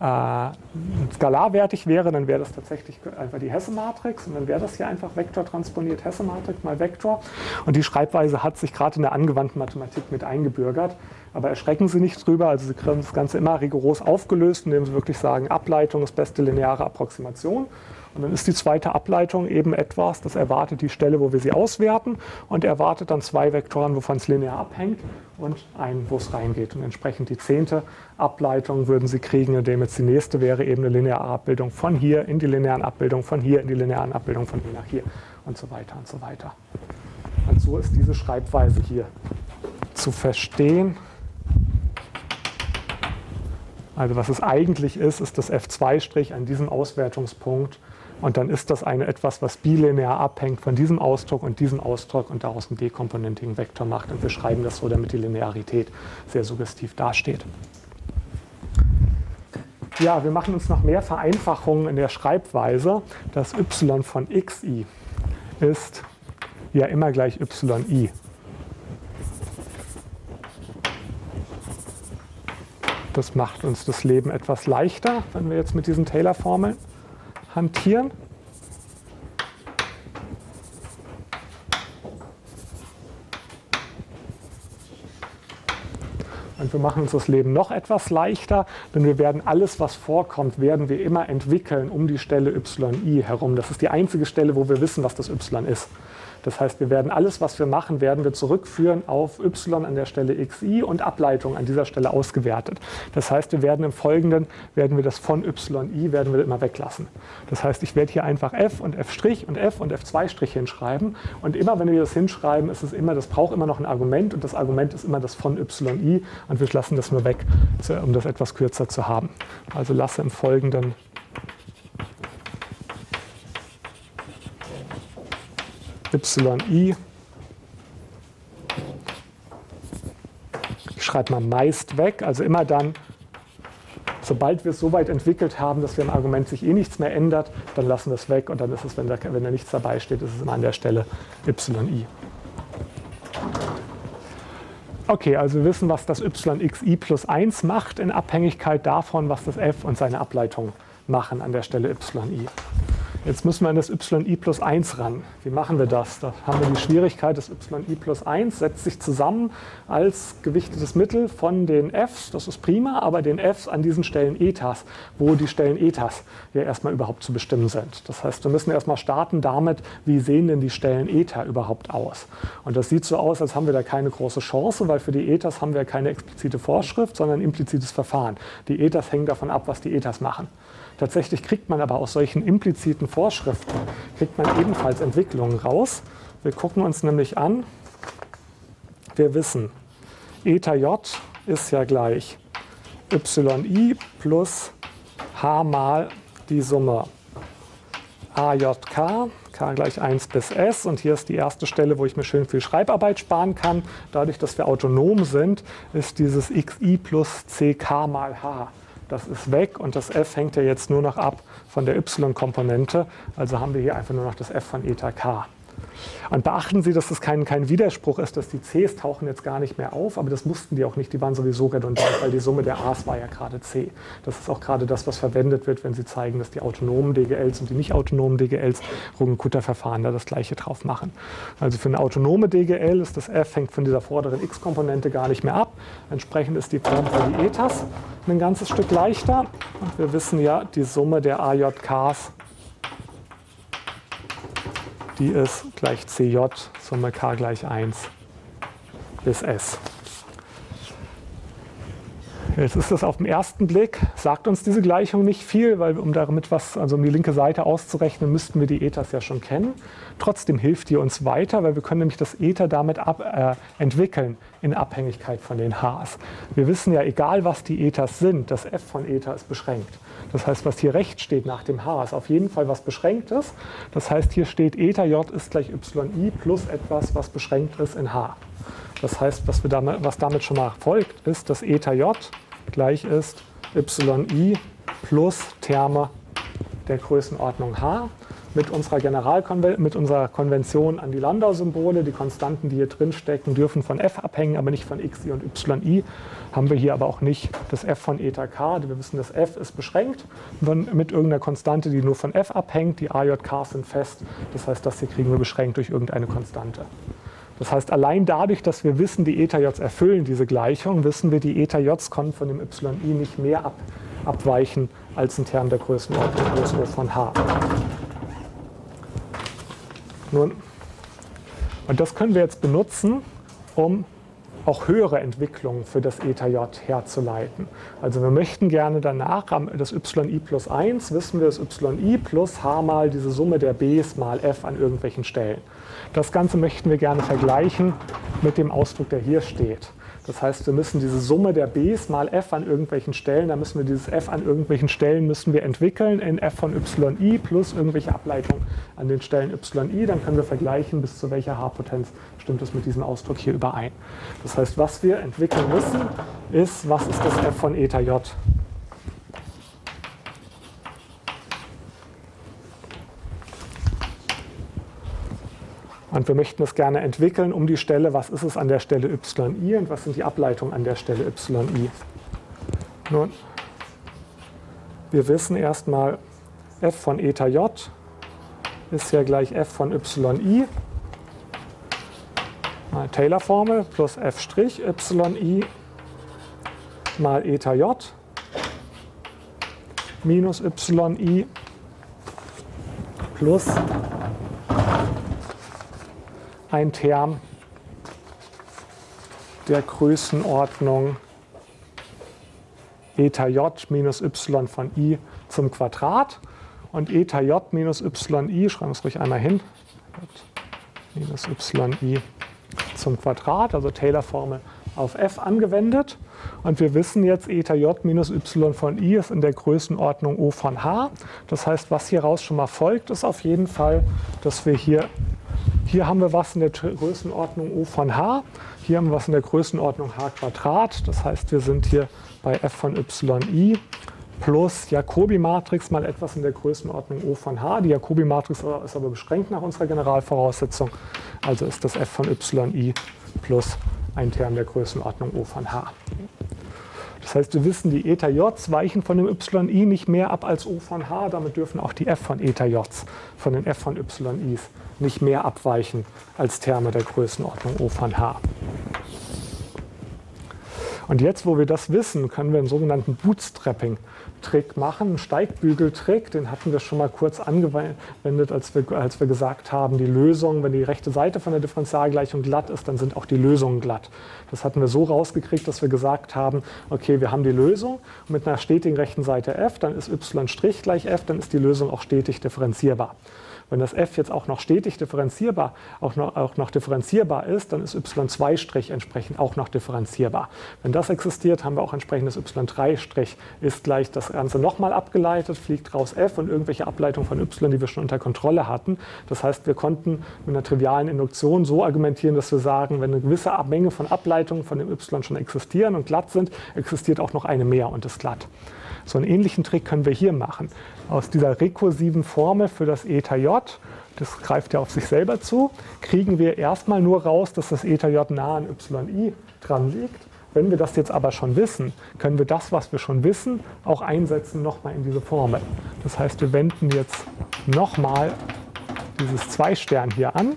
Speaker 1: skalarwertig wäre, dann wäre das tatsächlich einfach die Hesse-Matrix und dann wäre das hier einfach Vektor transponiert Hesse-Matrix mal Vektor. Und die Schreibweise hat sich gerade in der angewandten Mathematik mit eingebürgert. Aber erschrecken Sie nicht drüber, also Sie kriegen das Ganze immer rigoros aufgelöst, indem Sie wirklich sagen, Ableitung ist beste lineare Approximation. Und dann ist die zweite Ableitung eben etwas, das erwartet die Stelle, wo wir sie auswerten und erwartet dann zwei Vektoren, wovon es linear abhängt und einen, wo es reingeht. Und entsprechend die 10. Ableitung würden Sie kriegen, indem jetzt die nächste wäre eben eine lineare Abbildung von hier in die linearen Abbildung, von hier in die linearen Abbildung, von hier nach hier und so weiter und so weiter. Und so ist diese Schreibweise hier zu verstehen. Also was es eigentlich ist, ist das f2' an diesem Auswertungspunkt. Und dann ist das etwas, was bilinear abhängt von diesem Ausdruck und und daraus einen dekomponentigen Vektor macht. Und wir schreiben das so, damit die Linearität sehr suggestiv dasteht. Ja, wir machen uns noch mehr Vereinfachungen in der Schreibweise. Das y von xi ist ja immer gleich yi. Das macht uns das Leben etwas leichter, wenn wir jetzt mit diesen Taylor-Formeln hantieren. Und wir machen uns das Leben noch etwas leichter, denn wir werden alles, was vorkommt, werden wir immer entwickeln um die Stelle yi herum. Das ist die einzige Stelle, wo wir wissen, was das y ist. Das heißt, wir werden alles, was wir machen, werden wir zurückführen auf y an der Stelle xi und Ableitung an dieser Stelle ausgewertet. Das heißt, wir werden im Folgenden, werden wir das von yi, werden wir immer weglassen. Das heißt, ich werde hier einfach f und f' und f und f2' hinschreiben. Und immer, wenn wir das hinschreiben, ist es immer, das braucht immer noch ein Argument und das Argument ist immer das von yi und wir lassen das nur weg, um das etwas kürzer zu haben. Also lasse im Folgenden yi, ich schreibe mal meist weg, also immer dann, sobald wir es so weit entwickelt haben, dass wir im Argument sich eh nichts mehr ändert, dann lassen wir es weg und dann ist es, wenn da nichts dabei steht, ist es immer an der Stelle yi. Okay, also wir wissen, was das yxi plus 1 macht in Abhängigkeit davon, was das f und seine Ableitung machen an der Stelle yi. Jetzt müssen wir an das yi plus 1 ran. Wie machen wir das? Da haben wir die Schwierigkeit, das yi plus 1 setzt sich zusammen als gewichtetes Mittel von den f's, das ist prima, aber den f's an diesen Stellen Etas, wo die Stellen Etas ja erstmal überhaupt zu bestimmen sind. Das heißt, wir müssen erstmal starten damit, wie sehen denn die Stellen Eta überhaupt aus? Und das sieht so aus, als haben wir da keine große Chance, weil für die Etas haben wir keine explizite Vorschrift, sondern ein implizites Verfahren. Die Etas hängen davon ab, was die Etas machen. Tatsächlich kriegt man aber aus solchen impliziten Vorschriften, kriegt man ebenfalls Entwicklungen raus. Wir gucken uns nämlich an, wir wissen, Eta j ist ja gleich yi plus h mal die Summe ajk, k gleich 1 bis s. Und hier ist die erste Stelle, wo ich mir schön viel Schreibarbeit sparen kann. Dadurch, dass wir autonom sind, ist dieses xi plus ck mal h. Das ist weg und das f hängt ja jetzt nur noch ab von der y-Komponente. Also haben wir hier einfach nur noch das f von Eta k. Und beachten Sie, dass das kein Widerspruch ist, dass die Cs tauchen jetzt gar nicht mehr auf, aber das mussten die auch nicht, die waren sowieso redundant, weil die Summe der A's war ja gerade C. Das ist auch gerade das, was verwendet wird, wenn Sie zeigen, dass die autonomen DGLs und die nicht autonomen DGLs Runge-Kutta-Verfahren da das gleiche drauf machen. Also für eine autonome DGL ist das f hängt von dieser vorderen x-Komponente gar nicht mehr ab. Entsprechend ist die Form für die Etas ein ganzes Stück leichter. Und wir wissen ja, die Summe der AJKs, die ist gleich CJ, Summe K gleich 1 bis S. Jetzt ist das auf den ersten Blick, sagt uns diese Gleichung nicht viel, weil um damit um die linke Seite auszurechnen, müssten wir die Etas ja schon kennen. Trotzdem hilft die uns weiter, weil wir können nämlich das Eta damit entwickeln in Abhängigkeit von den H's. Wir wissen ja, egal was die Etas sind, das f von Eta ist beschränkt. Das heißt, was hier rechts steht nach dem h, ist auf jeden Fall was Beschränktes. Das heißt, hier steht Eta j ist gleich yi plus etwas, was beschränkt ist in h. Das heißt, was damit schon mal folgt, ist, dass Eta j gleich ist yi plus Terme der Größenordnung h. Mit unserer Konvention an die Landau-Symbole, die Konstanten, die hier drin stecken, dürfen von f abhängen, aber nicht von xi und yi. Haben wir hier aber auch nicht das f von Eta k. Wir wissen, das f ist beschränkt mit irgendeiner Konstante, die nur von f abhängt. Die AJK sind fest. Das heißt, das hier kriegen wir beschränkt durch irgendeine Konstante. Das heißt, allein dadurch, dass wir wissen, die Eta Js erfüllen diese Gleichung, wissen wir, die Eta Js können von dem yi nicht mehr abweichen als ein Term der Größenordnung O von h. Nun, und das können wir jetzt benutzen, um auch höhere Entwicklungen für das Eta j herzuleiten. Also wir möchten gerne danach das yi plus 1, wissen wir das yi plus h mal diese Summe der b's mal f an irgendwelchen Stellen. Das Ganze möchten wir gerne vergleichen mit dem Ausdruck, der hier steht. Das heißt, wir müssen diese Summe der b's mal f an irgendwelchen Stellen, da müssen wir dieses f an irgendwelchen Stellen müssen wir entwickeln in f von yi plus irgendwelche Ableitung an den Stellen yi. Dann können wir vergleichen, bis zu welcher h-Potenz stimmt es mit diesem Ausdruck hier überein. Das heißt, was wir entwickeln müssen, ist, was ist das f von Eta j? Und wir möchten es gerne entwickeln um die Stelle, was ist es an der Stelle yi und was sind die Ableitungen an der Stelle yi. Nun, wir wissen erstmal, f von Eta j ist ja gleich f von yi, mal Taylor-Formel, plus f' yi mal Eta j minus yi plus ein Term der Größenordnung eta j minus y von i zum Quadrat. Und eta j minus yi, schreiben wir es ruhig einmal hin, j minus yi zum Quadrat, also Taylor-Formel auf f angewendet. Und wir wissen jetzt, eta j minus y von i ist in der Größenordnung O von h. Das heißt, was hieraus schon mal folgt, ist auf jeden Fall, dass wir hier haben wir was in der Größenordnung O von h, hier haben wir was in der Größenordnung h Quadrat. Das heißt, wir sind hier bei f von yi plus Jacobi-Matrix mal etwas in der Größenordnung O von h. Die Jacobi-Matrix ist aber beschränkt nach unserer Generalvoraussetzung. Also ist das f von yi plus ein Term der Größenordnung O von h. Das heißt, wir wissen, die eta j's weichen von dem yi nicht mehr ab als O von h. Damit dürfen auch die f von eta j's von den f von yi's nicht mehr abweichen als Terme der Größenordnung O von h. Und jetzt, wo wir das wissen, können wir einen sogenannten Bootstrapping-Trick machen, einen Steigbügeltrick. Den hatten wir schon mal kurz angewendet, als wir gesagt haben, die Lösung, wenn die rechte Seite von der Differentialgleichung glatt ist, dann sind auch die Lösungen glatt. Das hatten wir so rausgekriegt, dass wir gesagt haben, okay, wir haben die Lösung und mit einer stetigen rechten Seite f, dann ist y' gleich f, dann ist die Lösung auch stetig differenzierbar. Wenn das f jetzt auch noch stetig differenzierbar, auch noch differenzierbar ist, dann ist y2' entsprechend auch noch differenzierbar. Wenn das existiert, haben wir auch entsprechendes y3' ist gleich das Ganze nochmal abgeleitet, fliegt raus f und irgendwelche Ableitungen von y, die wir schon unter Kontrolle hatten. Das heißt, wir konnten mit einer trivialen Induktion so argumentieren, dass wir sagen, wenn eine gewisse Menge von Ableitungen von dem y schon existieren und glatt sind, existiert auch noch eine mehr und ist glatt. So einen ähnlichen Trick können wir hier machen. Aus dieser rekursiven Formel für das eta j, das greift ja auf sich selber zu, kriegen wir erstmal nur raus, dass das eta j nah an yi dran liegt. Wenn wir das jetzt aber schon wissen, können wir das, was wir schon wissen, auch einsetzen nochmal in diese Formel. Das heißt, wir wenden jetzt nochmal dieses 2' hier an,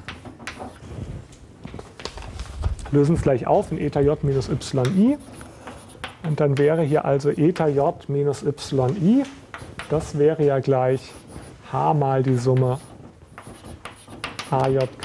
Speaker 1: lösen es gleich auf in eta j minus yi. Und dann wäre hier also eta j minus yi, das wäre ja gleich h mal die Summe ajk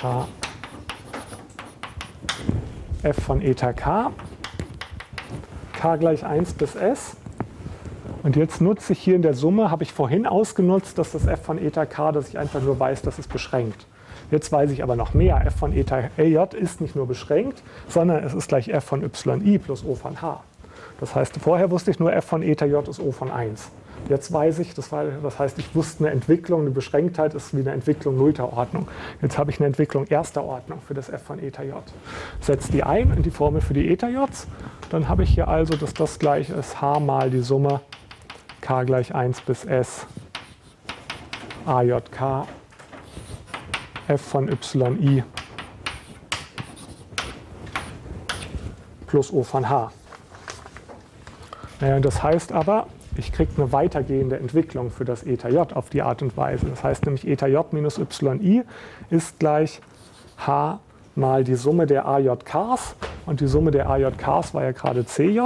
Speaker 1: f von eta k, k gleich 1 bis s. Und jetzt nutze ich hier in der Summe, habe ich vorhin ausgenutzt, dass das f von eta k, dass ich einfach nur weiß, dass es beschränkt. Jetzt weiß ich aber noch mehr. F von eta j ist nicht nur beschränkt, sondern es ist gleich f von yi plus O von h. Das heißt, vorher wusste ich nur, f von eta j ist O von 1. Jetzt weiß ich, das heißt, ich wusste eine Entwicklung, eine Beschränktheit ist wie eine Entwicklung nullter Ordnung. Jetzt habe ich eine Entwicklung erster Ordnung für das f von eta j. Setze die ein in die Formel für die eta j's. Dann habe ich hier also, dass das gleich ist h mal die Summe k gleich 1 bis s ajk f von yi plus O von h. Naja, das heißt aber, ich kriege eine weitergehende Entwicklung für das eta j auf die Art und Weise. Das heißt nämlich eta j minus yi ist gleich h mal die Summe der ajks. Und die Summe der ajks war ja gerade cj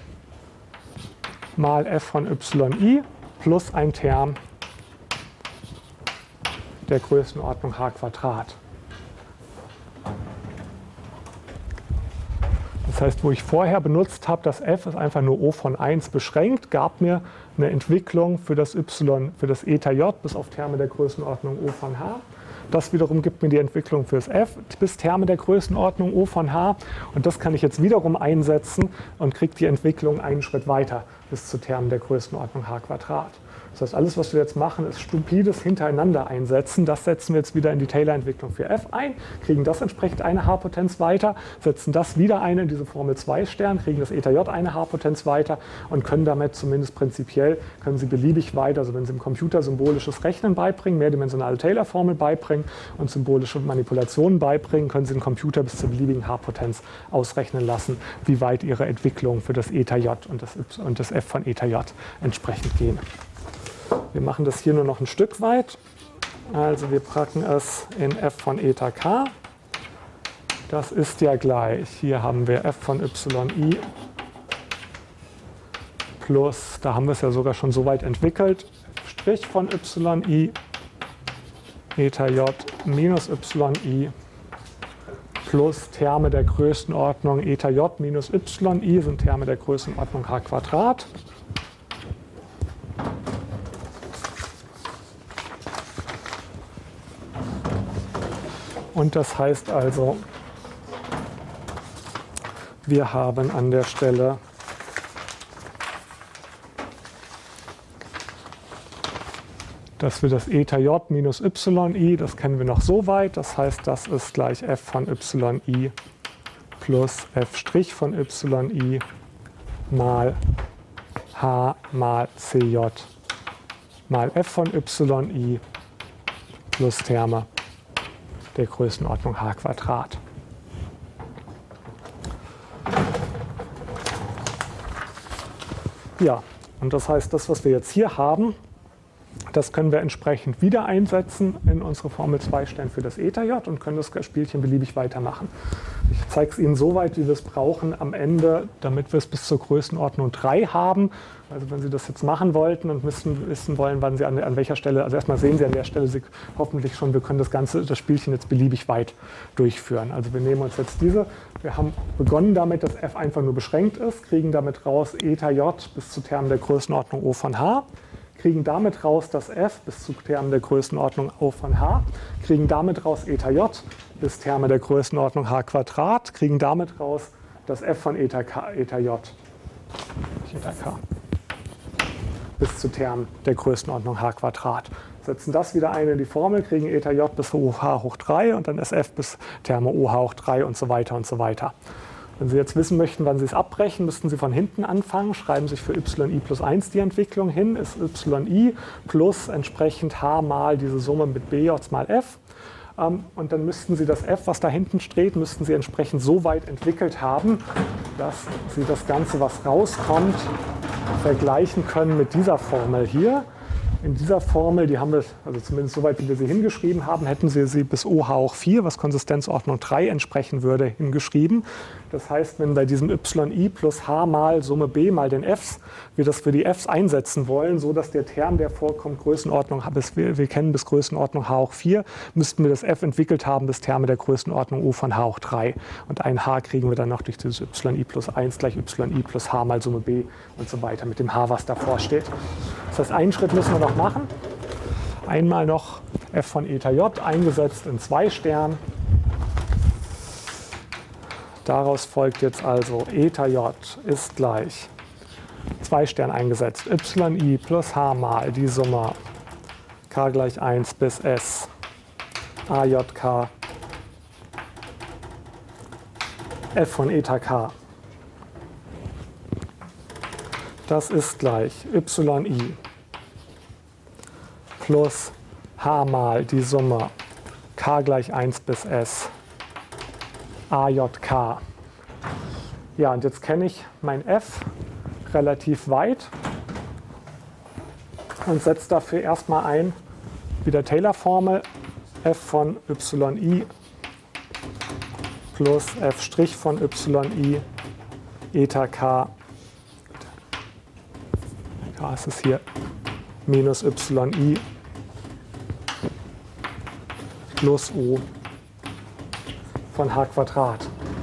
Speaker 1: mal f von yi plus ein Term der Größenordnung h Quadrat. Das heißt, wo ich vorher benutzt habe, das f ist einfach nur O von 1 beschränkt, gab mir eine Entwicklung für das eta j bis auf Terme der Größenordnung O von h. Das wiederum gibt mir die Entwicklung für das f bis Terme der Größenordnung O von h. Und das kann ich jetzt wiederum einsetzen und kriege die Entwicklung einen Schritt weiter bis zu Termen der Größenordnung h Quadrat. Das heißt, alles, was wir jetzt machen, ist stupides hintereinander einsetzen. Das setzen wir jetzt wieder in die Taylor-Entwicklung für f ein, kriegen das entsprechend eine H-Potenz weiter, setzen das wieder ein in diese Formel 2', kriegen das eta j eine H-Potenz weiter und können damit zumindest prinzipiell, können Sie beliebig weiter, also wenn Sie im Computer symbolisches Rechnen beibringen, mehrdimensionale Taylor-Formel beibringen und symbolische Manipulationen beibringen, können Sie den Computer bis zur beliebigen H-Potenz ausrechnen lassen, wie weit Ihre Entwicklung für das eta j und das f von eta j entsprechend gehen. Wir machen das hier nur noch ein Stück weit. Also wir packen es in f von eta k. Das ist ja gleich, hier haben wir f von yi plus, da haben wir es ja sogar schon so weit entwickelt, Strich von yi eta j minus yi plus Terme der Größenordnung eta j minus yi sind Terme der Größenordnung h². Und das heißt also, wir haben an der Stelle dass wir das eta j minus yi, das kennen wir noch so weit, das heißt, das ist gleich f von yi plus f' von yi mal h mal cj mal f von yi plus Terme der Größenordnung h². Ja, und das heißt, das, was wir jetzt hier haben, das können wir entsprechend wieder einsetzen in unsere Formel 2 stellen für das eta j und können das Spielchen beliebig weitermachen. Ich zeige es Ihnen so weit, wie wir es brauchen am Ende, damit wir es bis zur Größenordnung 3 haben. Also wenn Sie das jetzt machen wollten und wissen wollen, wann Sie an welcher Stelle, also erstmal sehen Sie an der Stelle Sie hoffentlich schon, wir können das Spielchen jetzt beliebig weit durchführen. Also wir nehmen uns jetzt diese, wir haben begonnen damit, dass f einfach nur beschränkt ist, kriegen damit raus eta j bis zu Termen der Größenordnung O von h. Kriegen damit raus das f bis zu Termen der Größenordnung O von h, kriegen damit raus eta j bis Terme der Größenordnung h², kriegen damit raus das f von eta j bis zu Termen der Größenordnung h². Setzen das wieder ein in die Formel, kriegen eta j bis OH hoch 3 und dann das f bis Terme OH hoch 3 und so weiter und so weiter. Wenn Sie jetzt wissen möchten, wann Sie es abbrechen, müssten Sie von hinten anfangen. Schreiben sich für yi plus 1 die Entwicklung hin. Ist yi plus entsprechend h mal diese Summe mit bj mal f. Und dann müssten Sie das f, was da hinten steht, müssten Sie entsprechend so weit entwickelt haben, dass Sie das Ganze, was rauskommt, vergleichen können mit dieser Formel hier. In dieser Formel, die haben wir, also zumindest soweit, wie wir sie hingeschrieben haben, hätten Sie sie bis OH hoch 4, was Konsistenzordnung 3 entsprechen würde, hingeschrieben. Das heißt, wenn bei diesem yi plus h mal Summe b mal den f's, wir das für die f's einsetzen wollen, so dass der Term, der vorkommt, Größenordnung, wir kennen bis Größenordnung h hoch 4, müssten wir das f entwickelt haben bis Terme der Größenordnung O von h hoch 3. Und ein h kriegen wir dann noch durch dieses yi plus 1 gleich yi plus h mal Summe b und so weiter mit dem h, was davor steht. Das heißt, einen Schritt müssen wir noch machen. Einmal noch f von eta j eingesetzt in 2 Stern. Daraus folgt jetzt also eta j ist gleich 2 Stern eingesetzt yi plus h mal die Summe k gleich 1 bis s ajk f von eta k. Das ist gleich yi plus h mal die Summe k gleich 1 bis s ajk. Ja, und jetzt kenne ich mein f relativ weit und setze dafür erstmal ein, wieder Taylor-Formel, f von yi plus f' von yi eta k, k ist es hier, minus yi plus u von h².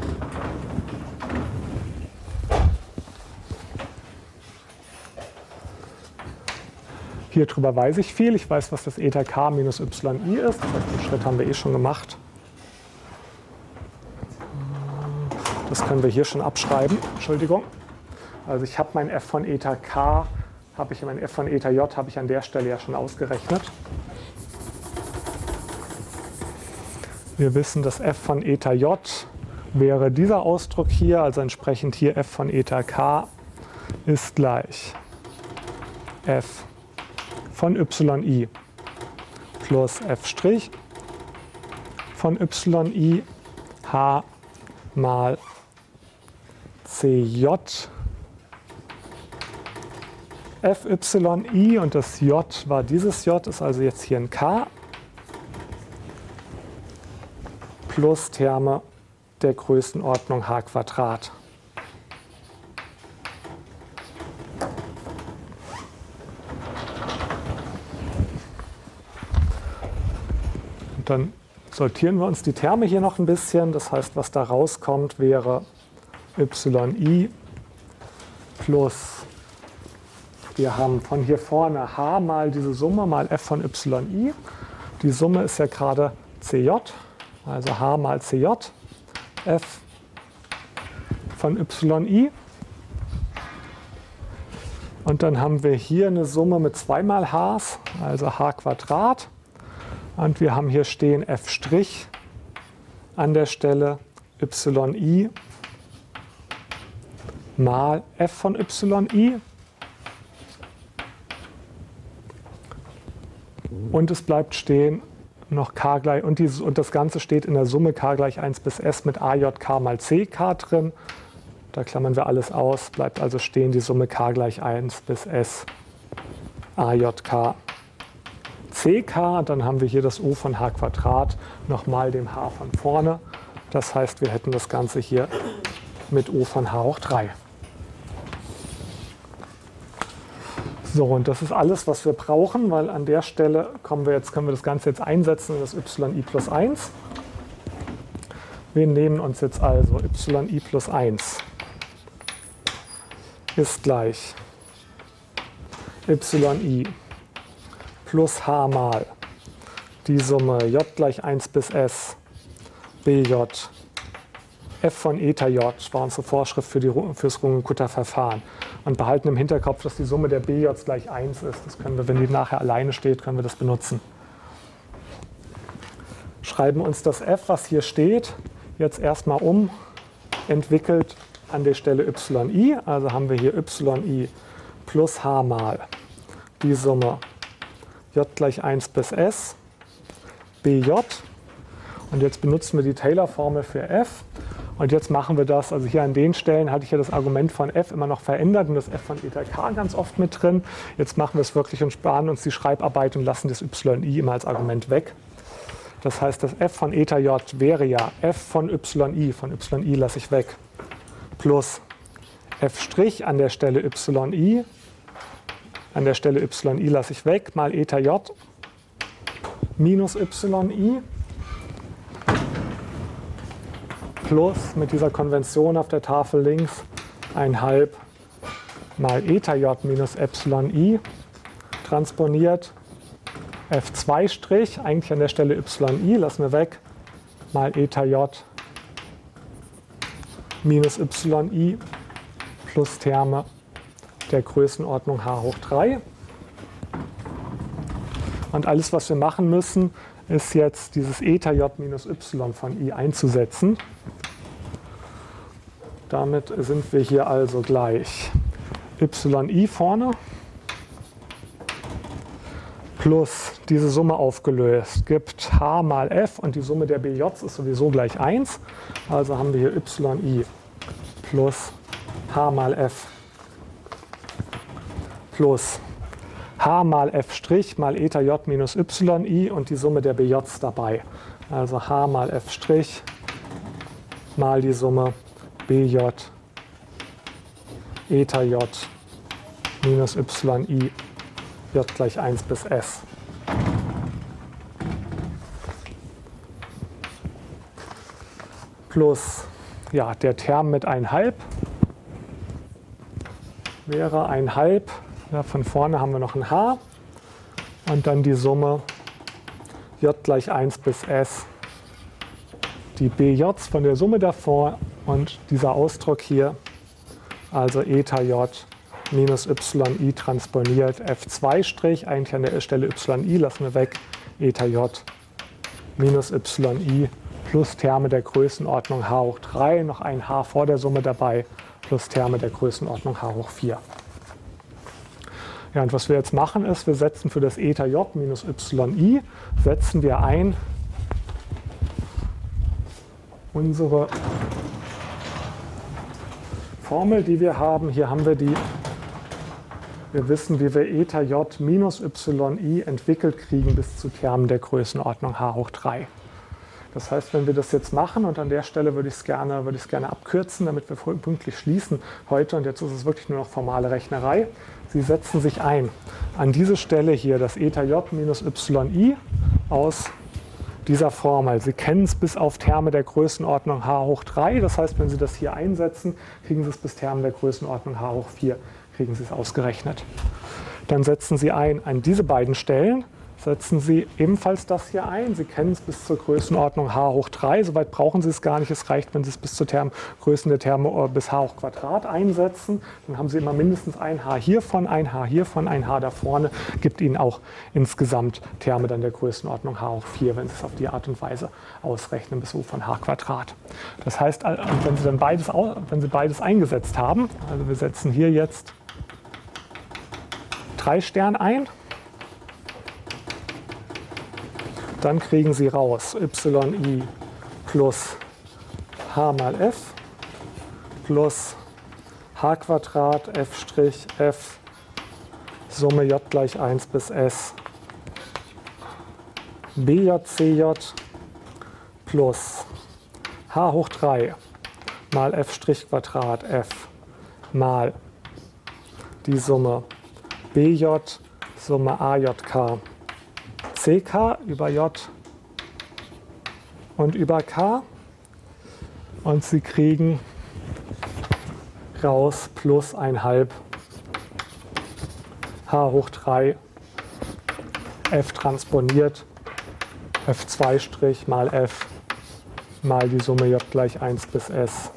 Speaker 1: Hier drüber weiß ich viel. Ich weiß, was das eta k minus yi ist. Das heißt, den Schritt haben wir eh schon gemacht. Das können wir hier schon abschreiben. Entschuldigung. Also ich habe mein f von eta k, mein f von eta j habe ich an der Stelle ja schon ausgerechnet. Wir wissen, dass f von eta j wäre dieser Ausdruck hier, also entsprechend hier f von eta k ist gleich f von yi plus f' von yi h mal cj fyi und das j war dieses j, ist also jetzt hier ein k plus Terme der Größenordnung h². Und dann sortieren wir uns die Terme hier noch ein bisschen. Das heißt, was da rauskommt, wäre yi plus, wir haben von hier vorne h mal diese Summe mal f von yi. Die Summe ist ja gerade cj, also h mal cj, f von yi. Und dann haben wir hier eine Summe mit 2 mal h's, also h Quadrat. Und wir haben hier stehen f' an der Stelle yi mal f von yi. Und es bleibt stehen noch k gleich, und das Ganze steht in der Summe k gleich 1 bis s mit ajk mal ck drin. Da klammern wir alles aus, bleibt also stehen die Summe k gleich 1 bis s ajk ck. Dann haben wir hier das o von h Quadrat nochmal dem h von vorne. Das heißt, wir hätten das Ganze hier mit o von h hoch 3. So, und das ist alles, was wir brauchen, weil an der Stelle können wir das Ganze jetzt einsetzen in das yi plus 1. Wir nehmen uns jetzt also yi plus 1 ist gleich yi plus h mal die Summe j gleich 1 bis s bj f von eta j, war unsere Vorschrift für das Runge-Kutta-Verfahren. Und behalten im Hinterkopf, dass die Summe der bj's gleich 1 ist. Das können wir, wenn die nachher alleine steht, können wir das benutzen. Schreiben uns das f, was hier steht, jetzt erstmal um, entwickelt an der Stelle yi. Also haben wir hier yi plus h mal die Summe j gleich 1 bis s bj. Und jetzt benutzen wir die Taylor-Formel für f. Und jetzt machen wir das, also hier an den Stellen hatte ich ja das Argument von f immer noch verändert und das f von eta k ganz oft mit drin. Jetzt machen wir es wirklich und sparen uns die Schreibarbeit und lassen das yi immer als Argument weg. Das heißt, das f von eta j wäre ja f von yi lasse ich weg, plus f' an der Stelle yi, an der Stelle yi lasse ich weg, mal eta j minus yi, plus mit dieser Konvention auf der Tafel links 1/2 mal eta j minus i transponiert f2', eigentlich an der Stelle yi, lassen wir weg, mal eta j minus yi plus Terme der Größenordnung h hoch 3. Und alles, was wir machen müssen, ist jetzt dieses eta j minus y von i einzusetzen. Damit sind wir hier also gleich yi vorne plus diese Summe aufgelöst gibt h mal f und die Summe der bj's ist sowieso gleich 1. Also haben wir hier yi plus h mal f plus h mal f' mal eta j minus yi und die Summe der bj's dabei. Also h mal f' mal die Summe bj eta j minus yi j gleich 1 bis s. Plus ja, der Term mit 1/2 wäre 1/2. Ja, von vorne haben wir noch ein h und dann die Summe j gleich 1 bis s, die bj's von der Summe davor und dieser Ausdruck hier, also eta j minus yi transponiert f2', eigentlich an der Stelle yi lassen wir weg, eta j minus yi plus Terme der Größenordnung h hoch 3, noch ein h vor der Summe dabei, plus Terme der Größenordnung h hoch 4. Ja, und was wir jetzt machen ist, wir setzen für das eta j minus yi, setzen wir ein unsere Formel, die wir haben. Hier haben wir die, wir wissen, wie wir eta j minus yi entwickelt kriegen bis zu Termen der Größenordnung h hoch 3. Das heißt, wenn wir das jetzt machen, und an der Stelle würde ich es gerne abkürzen, damit wir pünktlich schließen heute, und jetzt ist es wirklich nur noch formale Rechnerei. Sie setzen sich ein an diese Stelle hier, das eta j minus yi aus dieser Formel. Sie kennen es bis auf Terme der Größenordnung h hoch 3. Das heißt, wenn Sie das hier einsetzen, kriegen Sie es bis Terme der Größenordnung h hoch 4. Kriegen Sie es ausgerechnet. Dann setzen Sie ein an diese beiden Stellen. Setzen Sie ebenfalls das hier ein. Sie kennen es bis zur Größenordnung h hoch 3. Soweit brauchen Sie es gar nicht. Es reicht, wenn Sie es bis zur Größen der Terme bis h hoch Quadrat einsetzen. Dann haben Sie immer mindestens ein h hiervon, ein h hiervon, ein h da vorne. Gibt Ihnen auch insgesamt Terme dann der Größenordnung h hoch 4, wenn Sie es auf die Art und Weise ausrechnen, bis u von h Quadrat. Das heißt, wenn Sie dann beides eingesetzt haben, also wir setzen hier jetzt 3 Stern ein, dann kriegen Sie raus yi plus h mal f plus h Quadrat f' Summe j gleich 1 bis s bjcj plus h hoch 3 mal f' Quadrat f mal die Summe bj Summe ajk ck über j und über k, und Sie kriegen raus plus 1/2 h hoch 3 f transponiert f2' mal f mal die Summe j gleich 1 bis s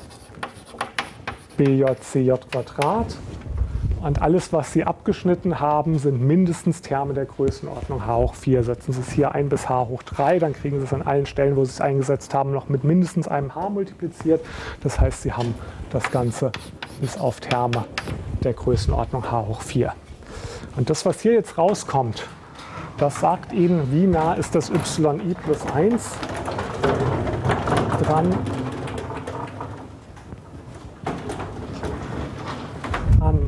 Speaker 1: bjcj Quadrat. Und alles, was Sie abgeschnitten haben, sind mindestens Terme der Größenordnung h hoch 4. Setzen Sie es hier ein bis h hoch 3, dann kriegen Sie es an allen Stellen, wo Sie es eingesetzt haben, noch mit mindestens einem h multipliziert. Das heißt, Sie haben das Ganze bis auf Terme der Größenordnung h hoch 4. Und das, was hier jetzt rauskommt, das sagt Ihnen, wie nah ist das yi plus 1 dran an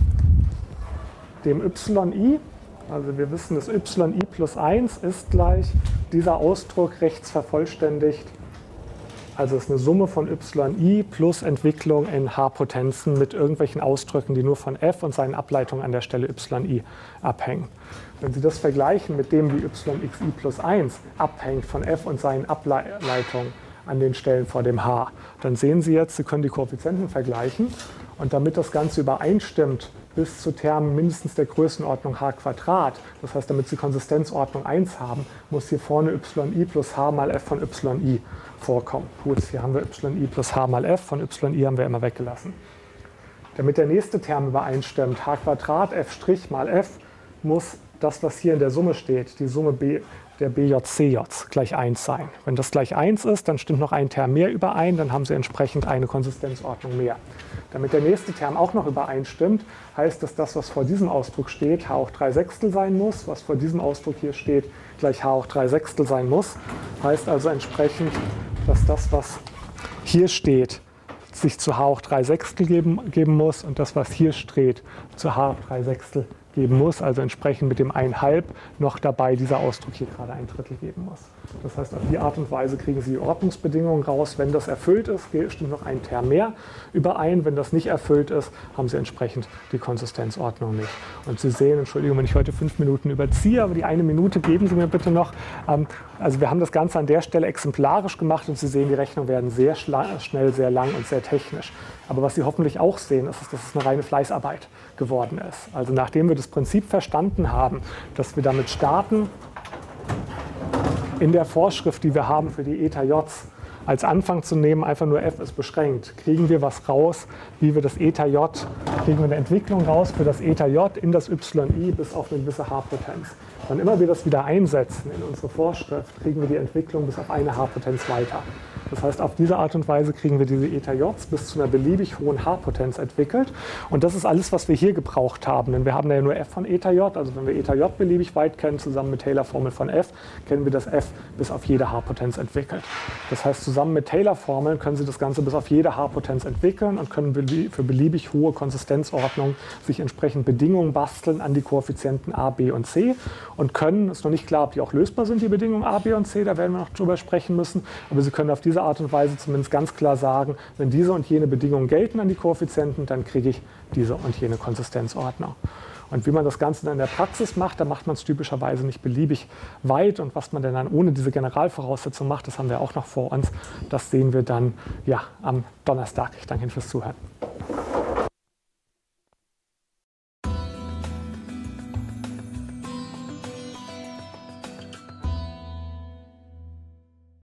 Speaker 1: dem yi. Also wir wissen, das yi plus 1 ist gleich dieser Ausdruck rechts vervollständigt. Also es ist eine Summe von yi plus Entwicklung in h-Potenzen mit irgendwelchen Ausdrücken, die nur von f und seinen Ableitungen an der Stelle yi abhängen. Wenn Sie das vergleichen mit dem, wie xi plus 1 abhängt von f und seinen Ableitungen an den Stellen vor dem h, dann sehen Sie jetzt, Sie können die Koeffizienten vergleichen. Und damit das Ganze übereinstimmt bis zu Termen mindestens der Größenordnung h Quadrat, das heißt, damit Sie Konsistenzordnung 1 haben, muss hier vorne yi plus h mal f von yi vorkommen. Gut, hier haben wir yi plus h mal f, von yi haben wir immer weggelassen. Damit der nächste Term übereinstimmt, h Quadrat f' mal f, muss das, was hier in der Summe steht, die Summe der bjcj's gleich 1 sein. Wenn das gleich 1 ist, dann stimmt noch ein Term mehr überein, dann haben Sie entsprechend eine Konsistenzordnung mehr. Damit der nächste Term auch noch übereinstimmt, heißt das, das, was vor diesem Ausdruck steht, h hoch 3/6 sein muss, was vor diesem Ausdruck hier steht, gleich h hoch 3/6 sein muss. Heißt also entsprechend, dass das, was hier steht, sich zu h hoch 3/6 geben muss und das, was hier steht, zu h hoch 3/6 geben muss, also entsprechend mit dem 1/2 noch dabei dieser Ausdruck hier gerade 1/3 geben muss. Das heißt, auf die Art und Weise kriegen Sie die Ordnungsbedingungen raus. Wenn das erfüllt ist, stimmt noch ein Term mehr überein. Wenn das nicht erfüllt ist, haben Sie entsprechend die Konsistenzordnung nicht. Und Sie sehen, Entschuldigung, wenn ich heute 5 Minuten überziehe, aber die 1 Minute geben Sie mir bitte noch. Also wir haben das Ganze an der Stelle exemplarisch gemacht und Sie sehen, die Rechnungen werden sehr schnell, sehr lang und sehr technisch. Aber was Sie hoffentlich auch sehen, ist, dass es eine reine Fleißarbeit geworden ist. Also nachdem wir das Prinzip verstanden haben, dass wir damit starten, in der Vorschrift, die wir haben für die ETJs, als Anfang zu nehmen, einfach nur f ist beschränkt, kriegen wir was raus, wie wir das ETJ, kriegen wir eine Entwicklung raus für das ETJ in das yi bis auf eine gewisse h-Potenz. Wann immer wir das wieder einsetzen in unsere Vorschrift, kriegen wir die Entwicklung bis auf eine h-Potenz weiter. Das heißt, auf diese Art und Weise kriegen wir diese ETJs bis zu einer beliebig hohen h-Potenz entwickelt. Und das ist alles, was wir hier gebraucht haben. Denn wir haben ja nur f von ETJ. Also wenn wir ETJ beliebig weit kennen, zusammen mit Taylor-Formel von f, kennen wir das f bis auf jede h-Potenz entwickelt. Das heißt, zusammen mit Taylor-Formeln können Sie das Ganze bis auf jede h-Potenz entwickeln und können für beliebig hohe Konsistenzordnungen sich entsprechend Bedingungen basteln an die Koeffizienten a, b und c und können, ist noch nicht klar, ob die auch lösbar sind, die Bedingungen a, b und c, da werden wir noch drüber sprechen müssen, aber Sie können auf diese Art und Weise zumindest ganz klar sagen, wenn diese und jene Bedingungen gelten an die Koeffizienten, dann kriege ich diese und jene Konsistenzordnung. Und wie man das Ganze dann in der Praxis macht, da macht man es typischerweise nicht beliebig weit. Und was man denn dann ohne diese Generalvoraussetzung macht, das haben wir auch noch vor uns. Das sehen wir dann ja, am Donnerstag. Ich danke Ihnen fürs Zuhören.